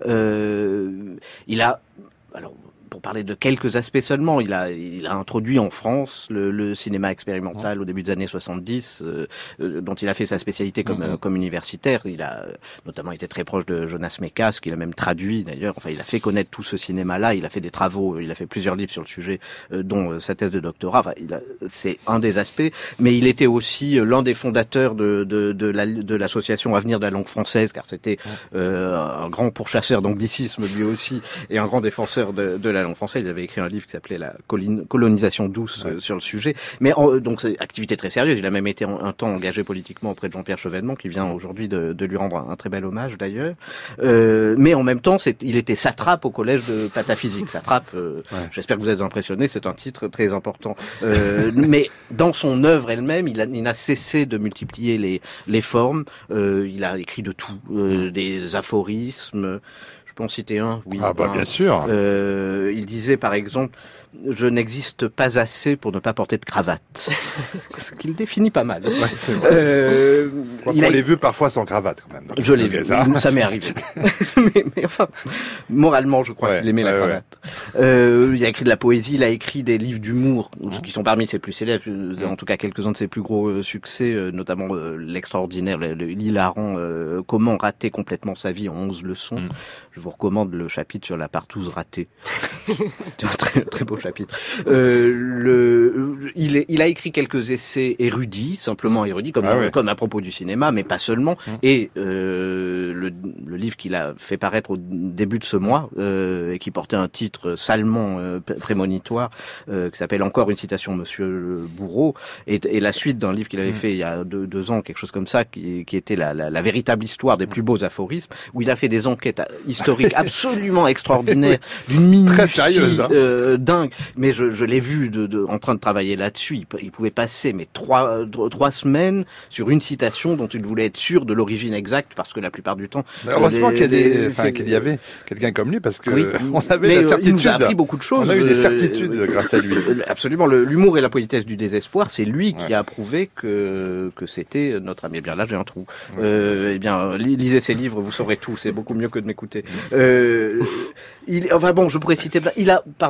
Pour parler de quelques aspects seulement, il a introduit en France le cinéma expérimental au début des années 70, dont il a fait sa spécialité comme universitaire. Il a notamment été très proche de Jonas Mekas, qu'il a même traduit d'ailleurs. Enfin, il a fait connaître tout ce cinéma-là. Il a fait des travaux, il a fait plusieurs livres sur le sujet, dont sa thèse de doctorat. Enfin, c'est un des aspects. Mais il était aussi l'un des fondateurs de l'association Avenir de la langue française, car c'était un grand pourchasseur d'anglicisme lui aussi, et un grand défenseur de la langue française. Il avait écrit un livre qui s'appelait La colonisation douce sur le sujet. Mais donc c'est une activité très sérieuse. Il a même été un temps engagé politiquement auprès de Jean-Pierre Chevènement, qui vient aujourd'hui de lui rendre un très bel hommage d'ailleurs. Mais en même temps, il était satrape au collège de pataphysique. Satrape, j'espère que vous êtes impressionnés, c'est un titre très important. Mais dans son œuvre elle-même, il n'a cessé de multiplier les formes. Il a écrit de tout, des aphorismes. Je peux en citer un, oui. Ah bah bien sûr. Il disait par exemple « Je n'existe pas assez pour ne pas porter de cravate ». Ce qu'il définit pas mal. Ouais, c'est vrai. On l'ai vu parfois sans cravate quand même. Je l'ai vu, ça m'est arrivé. mais enfin, moralement, je crois qu'il aimait la cravate. Il a écrit de la poésie, il a écrit des livres d'humour, qui sont parmi ses plus célèbres, en tout cas quelques-uns de ses plus gros succès, notamment l'extraordinaire, l'hilarant « Comment rater complètement sa vie en 11 leçons ». Je vous recommande le chapitre sur la partouze ratée. C'est un très, très beau chapitre. Il a écrit quelques essais érudits, simplement érudits, comme à propos du cinéma, mais pas seulement. Et le livre qu'il a fait paraître au début de ce mois, et qui portait un titre salement prémonitoire qui s'appelle Encore une citation Monsieur Bourreau, et la suite d'un livre qu'il avait fait il y a deux ans, quelque chose comme ça, qui était la véritable histoire des plus beaux aphorismes, où il a fait des enquêtes historiques absolument extraordinaires, d'une minutie très sérieuse, dingue. Mais je l'ai vu en train de travailler là-dessus. Il pouvait passer trois semaines sur une citation dont il voulait être sûr de l'origine exacte, parce que la plupart du temps... Heureusement qu'il y avait quelqu'un comme lui, parce que on avait la certitude. Il nous a appris beaucoup de choses. On a eu des certitudes grâce à lui. Absolument. L'humour et la politesse du désespoir, c'est lui qui a prouvé que c'était notre ami. Eh bien là, j'ai un trou. Eh bien, lisez ses livres, vous saurez tout. C'est beaucoup mieux que de m'écouter. Je pourrais citer. Il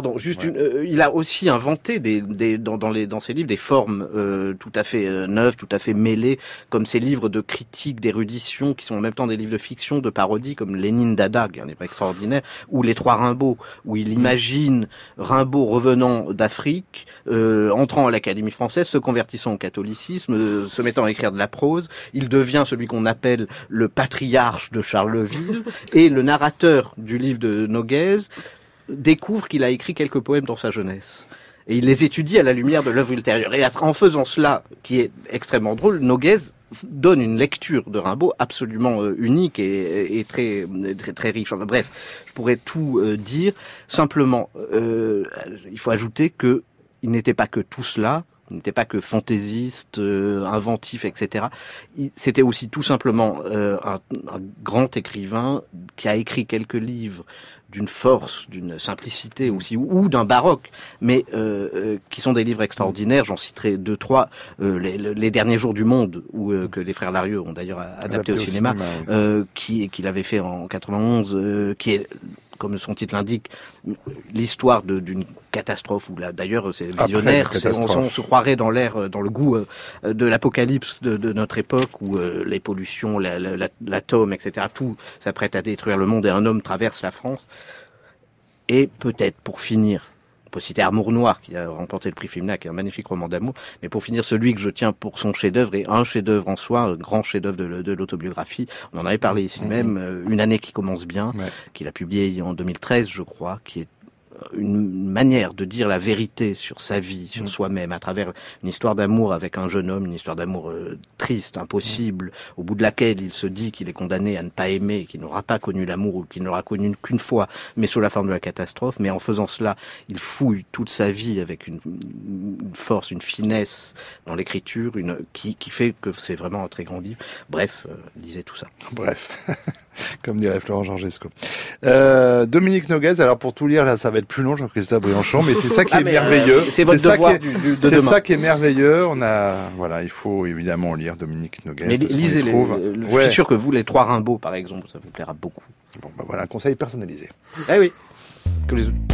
a aussi inventé dans ses livres des formes tout à fait neuves, tout à fait mêlées, comme ces livres de critique, d'érudition, qui sont en même temps des livres de fiction, de parodie, comme Lénine Dada, qui est un livre extraordinaire, ou Les Trois Rimbaud, où il imagine Rimbaud revenant d'Afrique, entrant à l'Académie française, se convertissant au catholicisme, se mettant à écrire de la prose. Il devient celui qu'on appelle le patriarche de Charleville, et le narrateur du livre de Noguès découvre qu'il a écrit quelques poèmes dans sa jeunesse. Et il les étudie à la lumière de l'œuvre ultérieure. Et en faisant cela, qui est extrêmement drôle, Noguès donne une lecture de Rimbaud absolument unique et très, très, très riche. Enfin, bref, je pourrais tout dire. Simplement, il faut ajouter que il n'était pas que tout cela. Il n'était pas que fantaisiste, inventif, etc. C'était aussi tout simplement un grand écrivain qui a écrit quelques livres d'une force, d'une simplicité aussi, ou d'un baroque, mais qui sont des livres extraordinaires. J'en citerai 2-3. Les derniers jours du monde, que les frères Larieux ont d'ailleurs adapté au cinéma, qu'il avait fait en 91, qui est, comme son titre l'indique, l'histoire d'une catastrophe, où là, d'ailleurs, c'est visionnaire. On se croirait dans le goût de l'apocalypse de notre époque, où les pollutions, l'atome, etc., tout s'apprête à détruire le monde, et un homme traverse la France. Et peut-être, pour finir, on peut citer Amour Noir, qui a remporté le prix Fimela, qui est un magnifique roman d'amour, mais pour finir, celui que je tiens pour son chef-d'œuvre, et un chef-d'œuvre en soi, un grand chef-d'œuvre de l'autobiographie. On en avait parlé ici même, Une année qui commence bien, qu'il a publié en 2013, je crois, qui est une manière de dire la vérité sur sa vie, sur soi-même, à travers une histoire d'amour avec un jeune homme, une histoire d'amour triste, impossible, au bout de laquelle il se dit qu'il est condamné à ne pas aimer, qu'il n'aura pas connu l'amour, ou qu'il n'aura connu qu'une fois, mais sous la forme de la catastrophe. Mais en faisant cela, il fouille toute sa vie avec une force, une finesse dans l'écriture, qui fait que c'est vraiment un très grand livre. Bref, lisez tout ça. Bref, comme dirait Florent Georgesco. Dominique Noguès, alors pour tout lire, là, ça va être plus long, Jean-Christophe Briançon, mais c'est ça qui est merveilleux. C'est votre devoir de demain. C'est ça qui est merveilleux. Il faut évidemment lire Dominique Noguès. Mais lisez-les. Je suis sûr que vous, Les Trois Rimbaud, par exemple, ça vous plaira beaucoup. Bon, voilà, un conseil personnalisé. Eh oui, que les autres.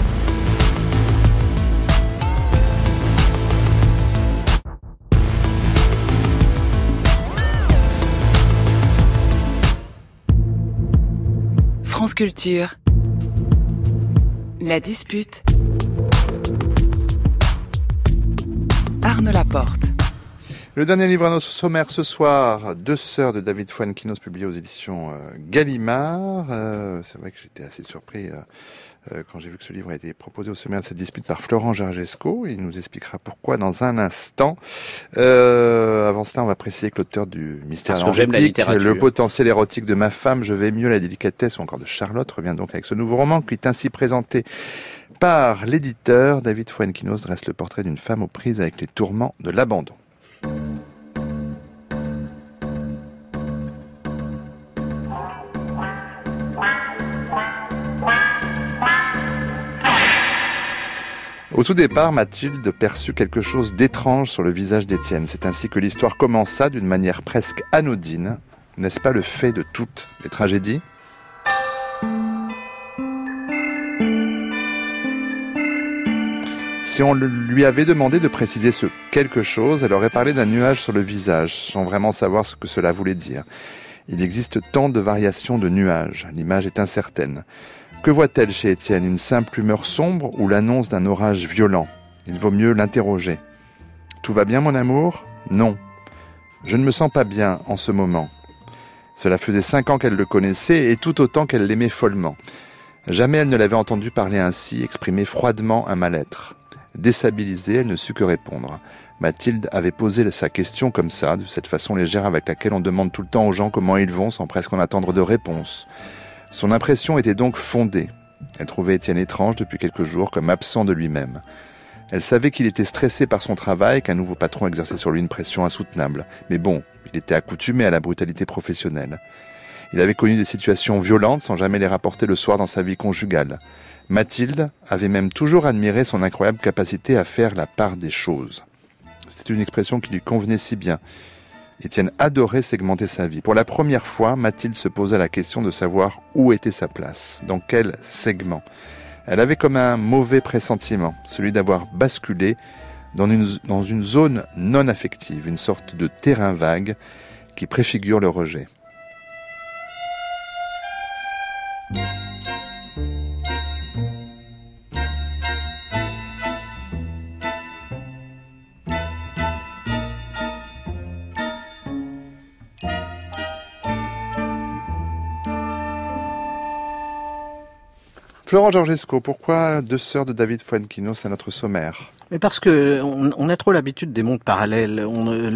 France Culture. La dispute. Arnaud Laporte. Le dernier livre à notre sommaire ce soir, Deux sœurs de David Fuenquinos, publié aux éditions Gallimard. C'est vrai que j'étais assez surpris quand j'ai vu que ce livre a été proposé au sommaire de cette dispute par Florent Georgesco. Il nous expliquera pourquoi dans un instant. Avant cela, on va préciser que l'auteur du Mystère angélique, Le potentiel érotique de ma femme, Je vais mieux, la délicatesse ou encore de Charlotte, revient donc avec ce nouveau roman qui est ainsi présenté par l'éditeur. David Fuenquinos dresse le portrait d'une femme aux prises avec les tourments de l'abandon. Au tout départ, Mathilde perçut quelque chose d'étrange sur le visage d'Étienne. C'est ainsi que l'histoire commença d'une manière presque anodine. N'est-ce pas le fait de toutes les tragédies ? Si on lui avait demandé de préciser ce quelque chose, elle aurait parlé d'un nuage sur le visage, sans vraiment savoir ce que cela voulait dire. Il existe tant de variations de nuages, l'image est incertaine. Que voit-elle chez Étienne ? Une simple humeur sombre ou l'annonce d'un orage violent ? Il vaut mieux l'interroger. « Tout va bien, mon amour ? » ?»« Non. Je ne me sens pas bien en ce moment. » Cela faisait 5 ans qu'elle le connaissait et tout autant qu'elle l'aimait follement. Jamais elle ne l'avait entendu parler ainsi, exprimer froidement un mal-être. Déstabilisée, elle ne sut que répondre. Mathilde avait posé sa question comme ça, de cette façon légère avec laquelle on demande tout le temps aux gens comment ils vont sans presque en attendre de réponse. Son impression était donc fondée. Elle trouvait Étienne étrange depuis quelques jours, comme absent de lui-même. Elle savait qu'il était stressé par son travail, qu'un nouveau patron exerçait sur lui une pression insoutenable. Mais bon, il était accoutumé à la brutalité professionnelle. Il avait connu des situations violentes sans jamais les rapporter le soir dans sa vie conjugale. Mathilde avait même toujours admiré son incroyable capacité à faire la part des choses. C'était une expression qui lui convenait si bien. Étienne adorait segmenter sa vie. Pour la première fois, Mathilde se posait la question de savoir où était sa place, dans quel segment. Elle avait comme un mauvais pressentiment, celui d'avoir basculé dans une zone non affective, une sorte de terrain vague qui préfigure le rejet. Florent Georgesco, pourquoi Deux sœurs de David Fuenquinos à notre sommaire ? Mais parce que on a trop l'habitude des mondes parallèles.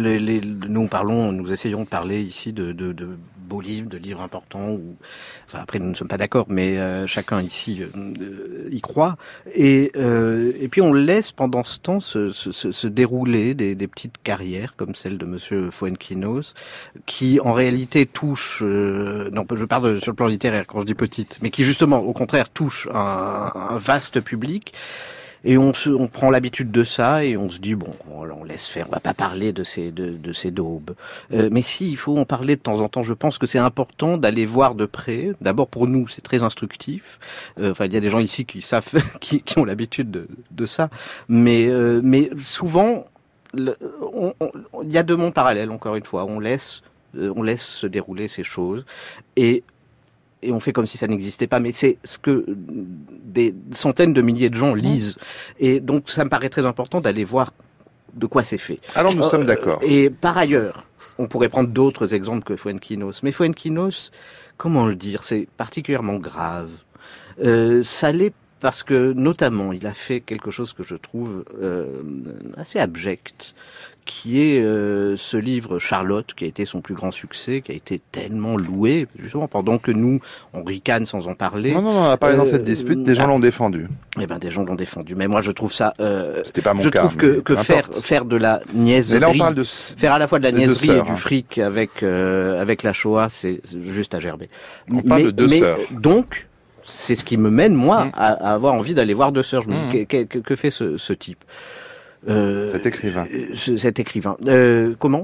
Nous essayons de parler ici de beaux livres, de livres importants. Enfin, après, nous ne sommes pas d'accord, mais chacun ici y croit. Et puis on laisse pendant ce temps se dérouler des petites carrières comme celle de Monsieur Fuenquinos, qui en réalité touchent. Je parle sur le plan littéraire quand je dis petite, mais qui justement, au contraire, touchent un vaste public. Et on prend l'habitude de ça et on se dit on laisse faire, on va pas parler de ces daubes. Mais si, il faut en parler de temps en temps. Je pense que c'est important d'aller voir de près. D'abord pour nous, c'est très instructif. Il y a des gens ici qui savent, qui ont l'habitude de ça. Mais souvent, il y a deux mondes parallèles. Encore une fois, on laisse se dérouler ces choses et on fait comme si ça n'existait pas, mais c'est ce que des centaines de milliers de gens lisent. Et donc, ça me paraît très important d'aller voir de quoi c'est fait. Alors, nous sommes d'accord. Et par ailleurs, on pourrait prendre d'autres exemples que Fuenquinos. Mais Fuenquinos, comment le dire, c'est particulièrement grave. Ça l'est parce que, notamment, il a fait quelque chose que je trouve assez abject, qui est ce livre Charlotte, qui a été son plus grand succès, qui a été tellement loué, justement, pendant que nous, on ricane sans en parler. Non, on a parlé dans cette dispute, des gens l'ont défendu. Eh ben, des gens l'ont défendu. Mais moi, je trouve ça... C'était pas mon je cas. Je trouve que faire de la niaiserie... Mais là, on parle faire à la fois de la niaiserie et du fric avec la Shoah, c'est juste à gerber. On parle de deux sœurs. Donc, c'est ce qui me mène, moi, à avoir envie d'aller voir Deux sœurs. Je me dis, que fait ce type ? Cet écrivain. Comment ?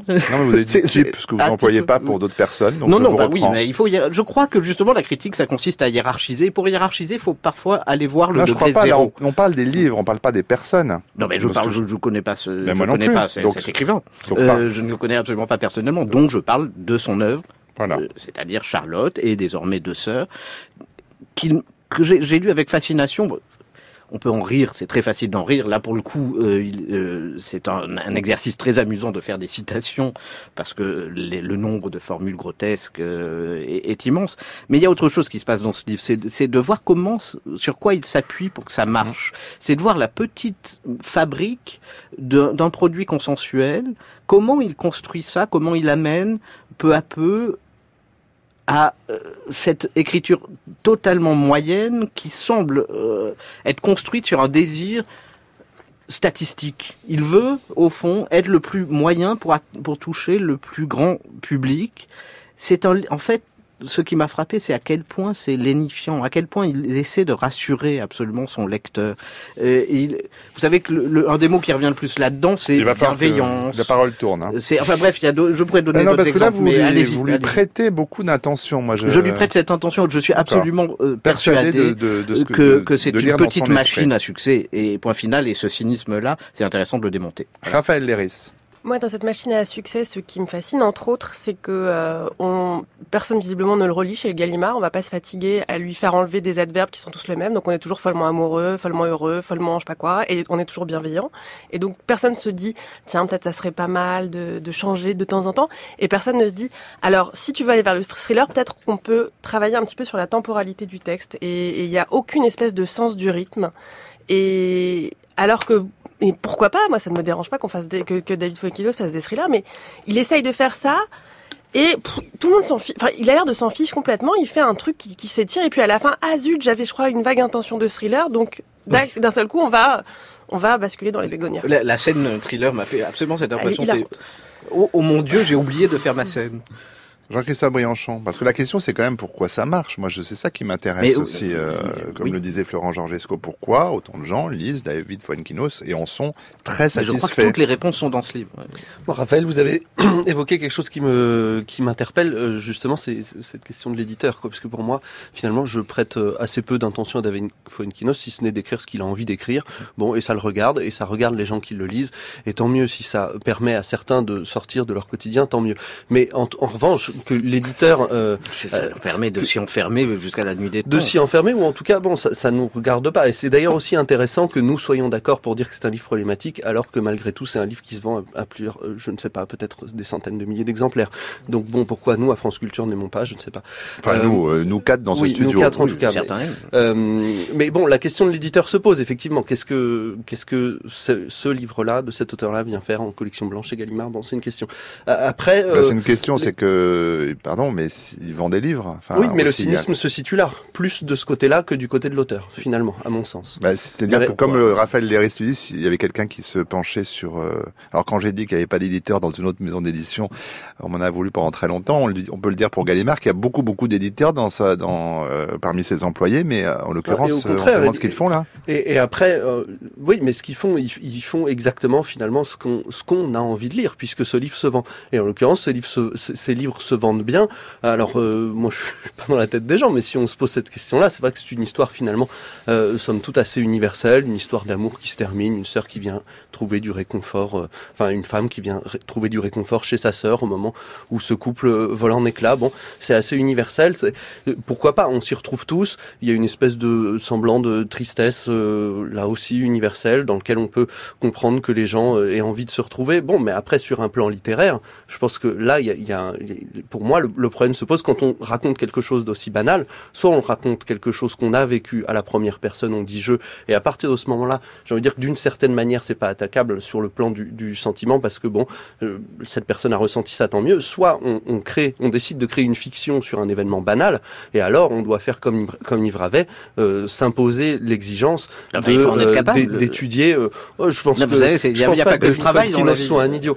Non, mais vous avez dit type, parce que vous n'employez pas pour d'autres personnes. Donc oui, mais il faut. Je crois que justement la critique, ça consiste à hiérarchiser. Pour hiérarchiser, il faut parfois aller voir le degré zéro. On parle des livres, on parle pas des personnes. Non, mais je connais pas cet écrivain. Je ne le connais absolument pas personnellement. Donc je parle de son œuvre, c'est-à-dire Charlotte et désormais Deux sœurs, que j'ai lu avec fascination. On peut en rire, c'est très facile d'en rire. Là, pour le coup, c'est un exercice très amusant de faire des citations, parce que le nombre de formules grotesques est immense. Mais il y a autre chose qui se passe dans ce livre, c'est de voir sur quoi il s'appuie pour que ça marche. C'est de voir la petite fabrique d'un produit consensuel, comment il construit ça, comment il amène peu à peu à cette écriture totalement moyenne qui semble être construite sur un désir statistique. Il veut, au fond, être le plus moyen pour toucher le plus grand public. En fait, ce qui m'a frappé, c'est à quel point c'est lénifiant, à quel point il essaie de rassurer absolument son lecteur. Vous savez que un des mots qui revient le plus là-dedans, c'est bienveillance. La parole tourne. Bref, je pourrais donner d'autres exemples. Parce que là, vous lui prêtez beaucoup d'intention. Je lui prête cette intention. Je suis absolument persuadé que c'est une petite machine à succès. Et point final, et ce cynisme-là, c'est intéressant de le démonter. Raphaël Léris. Moi, dans cette machine à succès, ce qui me fascine, entre autres, c'est que personne visiblement ne le relit chez Gallimard. On va pas se fatiguer à lui faire enlever des adverbes qui sont tous les mêmes. Donc, on est toujours follement amoureux, follement heureux, follement je sais pas quoi, et on est toujours bienveillant. Et donc, personne se dit, tiens, peut-être ça serait pas mal de changer de temps en temps. Et personne ne se dit, alors, si tu veux aller vers le thriller, peut-être qu'on peut travailler un petit peu sur la temporalité du texte. Et il y a aucune espèce de sens du rythme. Et alors que et pourquoi pas, moi ça ne me dérange pas que David Fuenquinos fasse des thrillers, mais il essaye de faire ça et tout le monde s'en fiche. Enfin, il a l'air de s'en fiche complètement. Il fait un truc qui s'étire et puis à la fin, ah zut, j'avais je crois une vague intention de thriller, donc d'un seul coup on va basculer dans les bégonias. La scène thriller m'a fait absolument cette impression. Oh mon Dieu, j'ai oublié de faire ma scène. Jean-Christophe Briançon, parce que la question c'est quand même pourquoi ça marche. Moi, c'est ça qui m'intéresse aussi, comme le disait Florent Georgesco. Pourquoi autant de gens lisent David Fuenquinos et en sont très satisfaits? Je crois que toutes les réponses sont dans ce livre. Ouais. Bon, Raphaël, vous avez évoqué quelque chose qui m'interpelle, justement, c'est cette question de l'éditeur, quoi, parce que pour moi, finalement, je prête assez peu d'intention à David Fuenquinos, si ce n'est d'écrire ce qu'il a envie d'écrire. Bon, et ça le regarde, et ça regarde les gens qui le lisent, et tant mieux si ça permet à certains de sortir de leur quotidien, tant mieux. Mais en revanche, que l'éditeur ça leur permet de s'y enfermer jusqu'à la nuit des temps. De s'y enfermer, ou en tout cas, bon, ça nous regarde pas. Et c'est d'ailleurs aussi intéressant que nous soyons d'accord pour dire que c'est un livre problématique, alors que malgré tout, c'est un livre qui se vend à plusieurs, je ne sais pas, peut-être des centaines de milliers d'exemplaires. Donc bon, pourquoi nous, à France Culture, n'aimons pas, je ne sais pas. Enfin, nous quatre dans ce studio. Oui, nous quatre en tout cas. Mais bon, la question de l'éditeur se pose, effectivement. Qu'est-ce que ce livre-là, de cet auteur-là, vient faire en collection blanche chez Gallimard? Bon, c'est une question. Après... c'est une question, c'est que pardon, mais ils vendent des livres. Enfin, oui, mais le cynisme se situe là, plus de ce côté-là que du côté de l'auteur, finalement, à mon sens. C'est-à-dire que comme Raphaël Léris lui dit, s'il y avait quelqu'un qui se penchait sur... Alors quand j'ai dit qu'il n'y avait pas d'éditeur dans une autre maison d'édition, on m'en a voulu pendant très longtemps, on peut le dire pour Gallimard, qu'il y a beaucoup d'éditeurs parmi ses employés, mais en l'occurrence, on demande ce qu'ils font là. Et après, oui, mais ce qu'ils font, ils font exactement finalement ce qu'on a envie de lire, puisque ce livre se vend. Et en l'occurrence, ces livres se vendent bien. Alors, moi, je suis pas dans la tête des gens, mais si on se pose cette question-là, c'est vrai que c'est une histoire finalement, somme toute assez universelle, une histoire d'amour qui se termine, une sœur qui vient trouver du réconfort, une femme qui vient trouver du réconfort chez sa sœur au moment où ce couple vole en éclats. Bon, c'est assez universel. Pourquoi pas? On s'y retrouve tous. Il y a une espèce de semblant de tristesse, là aussi universelle, dans lequel on peut comprendre que les gens aient envie de se retrouver. Bon, mais après, sur un plan littéraire, je pense que là, pour moi, le problème se pose quand on raconte quelque chose d'aussi banal. Soit on raconte quelque chose qu'on a vécu à la première personne, on dit je, et à partir de ce moment-là, j'ai envie de dire que d'une certaine manière, c'est pas attaquable sur le plan du sentiment, parce que bon, cette personne a ressenti ça, tant mieux. Soit on décide de créer une fiction sur un événement banal, et alors on doit faire comme Yves Ravet, s'imposer l'exigence d'étudier. Je pense non, que il n'y a pas que le travail dans la vie. Soit un idiot.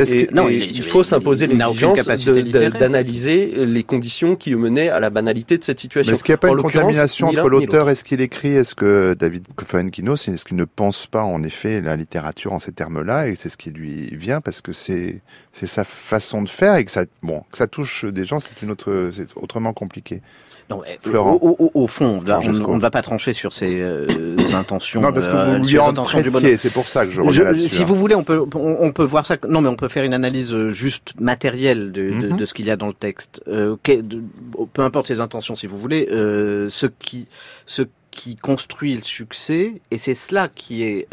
Il faut s'imposer l'exigence d'analyser les conditions qui menaient à la banalité de cette situation. Mais est-ce qu'il n'y a pas une contamination entre l'auteur et ce qu'il écrit? Est-ce que David Fuenquinos, est-ce qu'il ne pense pas en effet la littérature en ces termes-là, et c'est ce qui lui vient parce que c'est sa façon de faire, et que ça touche des gens, c'est autrement compliqué. Non, au fond, on ne va pas trancher sur ses intentions. Non, parce que vous lui en prêtiez, c'est pour ça que je reviens là-dessus. Si vous voulez, on peut voir ça. Non, mais on peut faire une analyse juste matérielle de ce qu'il y a dans le texte. Peu importe ses intentions, si vous voulez. Ce qui construit le succès, et c'est cela qui est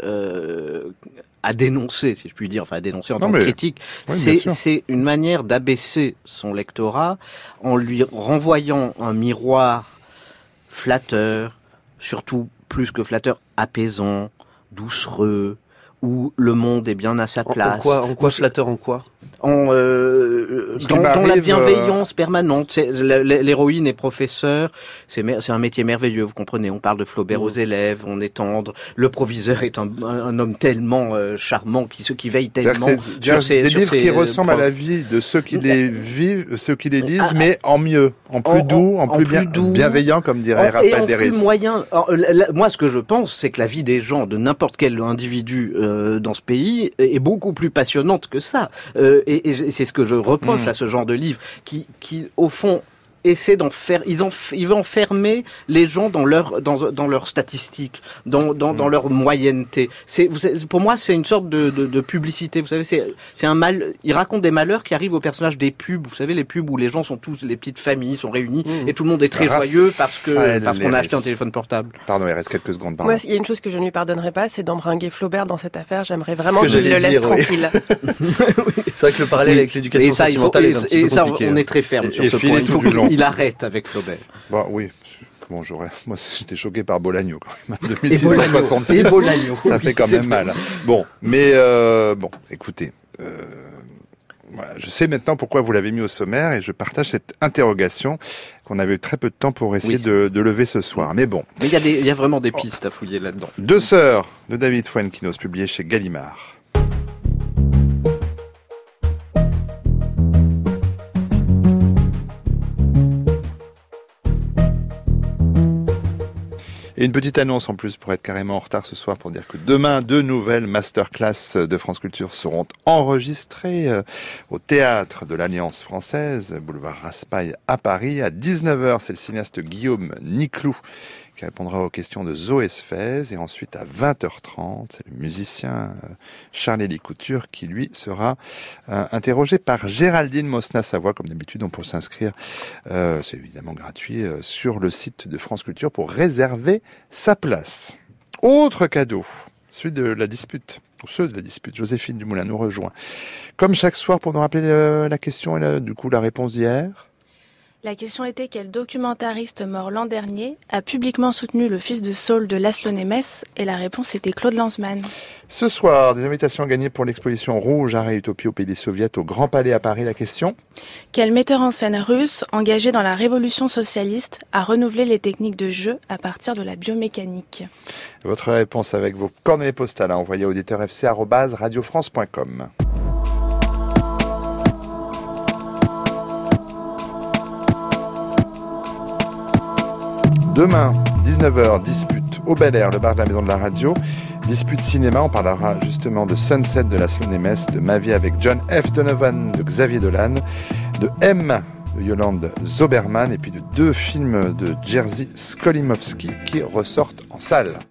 à dénoncer, si je puis dire, enfin à dénoncer en tant que critique, c'est une manière d'abaisser son lectorat en lui renvoyant un miroir flatteur, surtout plus que flatteur, apaisant, doucereux, où le monde est bien à sa place. En quoi flatteur, en quoi? Dans la bienveillance permanente. L'héroïne est professeur, c'est un métier merveilleux, vous comprenez. On parle de Flaubert aux élèves, on est tendre. Le proviseur est un homme tellement charmant, qui veille tellement sur ses livres qui ressemblent à la vie de ceux qui les vivent, ceux qui les lisent, mais en mieux, en plus doux, en plus bienveillant, comme dirait Raphaël Léris. Plus moyen. Moi, ce que je pense, c'est que la vie des gens, de n'importe quel individu dans ce pays, est beaucoup plus passionnante que ça. Et c'est ce que je reproche à ce genre de livre, qui au fond essaient ils veulent enfermer les gens dans leurs statistiques, dans leur moyenneté. Pour moi, c'est une sorte de publicité. Vous savez, c'est un mal. Ils racontent des malheurs qui arrivent aux personnages des pubs. Vous savez, les pubs où les gens sont tous, les petites familles sont réunies et tout le monde est très joyeux parce qu'on a acheté un téléphone portable. Pardon, il reste quelques secondes. Moi, il y a une chose que je ne lui pardonnerai pas, c'est d'embringuer Flaubert dans cette affaire. J'aimerais vraiment qu'il le laisse tranquille. C'est vrai que le parallèle avec l'éducation sentimentale est un petit peu compliqué. On est très ferme sur ce point. Il faut qu'il arrête avec Flaubert. Bon, oui. Bon, moi, j'étais choqué par Bolagno quand même. 2666. Et Bolagno. Ça fait quand même mal. Bon, mais écoutez. Voilà, je sais maintenant pourquoi vous l'avez mis au sommaire et je partage cette interrogation qu'on avait eu très peu de temps pour essayer de lever ce soir. Mais bon. Mais il y a vraiment des pistes à fouiller là-dedans. 2 sœurs de David Fuenquinos, publié chez Gallimard. Et une petite annonce en plus pour être carrément en retard ce soir pour dire que demain, 2 nouvelles masterclass de France Culture seront enregistrées au théâtre de l'Alliance française, boulevard Raspail à Paris. À 19h, c'est le cinéaste Guillaume Niclou qui répondra aux questions de Zoé Sfez. Et ensuite, à 20h30, c'est le musicien Charles-Élie Couture qui, lui, sera interrogé par Géraldine Mosna-Savoie. Comme d'habitude, on peut s'inscrire, c'est évidemment gratuit, sur le site de France Culture pour réserver sa place. Autre cadeau, celui de la dispute. Ceux de la dispute. Joséphine Dumoulin nous rejoint. Comme chaque soir, pour nous rappeler la question et la réponse d'hier. La question était quel documentariste mort l'an dernier a publiquement soutenu le fils de Saul de Laszlo Nemes et la réponse était Claude Lanzmann. Ce soir, des invitations à gagner pour l'exposition Rouge, Art et Utopie au Pays des Soviets au Grand Palais à Paris. La question ? Quel metteur en scène russe, engagé dans la révolution socialiste, a renouvelé les techniques de jeu à partir de la biomécanique ? Votre réponse avec vos coordonnées postales à envoyer à auditeur@radiofrance.com. Demain, 19h, dispute au Bel Air, le bar de la Maison de la Radio. Dispute cinéma, on parlera justement de Sunset de Laszlo Nemes, de Ma vie avec John F. Donovan de Xavier Dolan, de M de Yolande Zoberman et puis de 2 films de Jerzy Skolimowski qui ressortent en salle.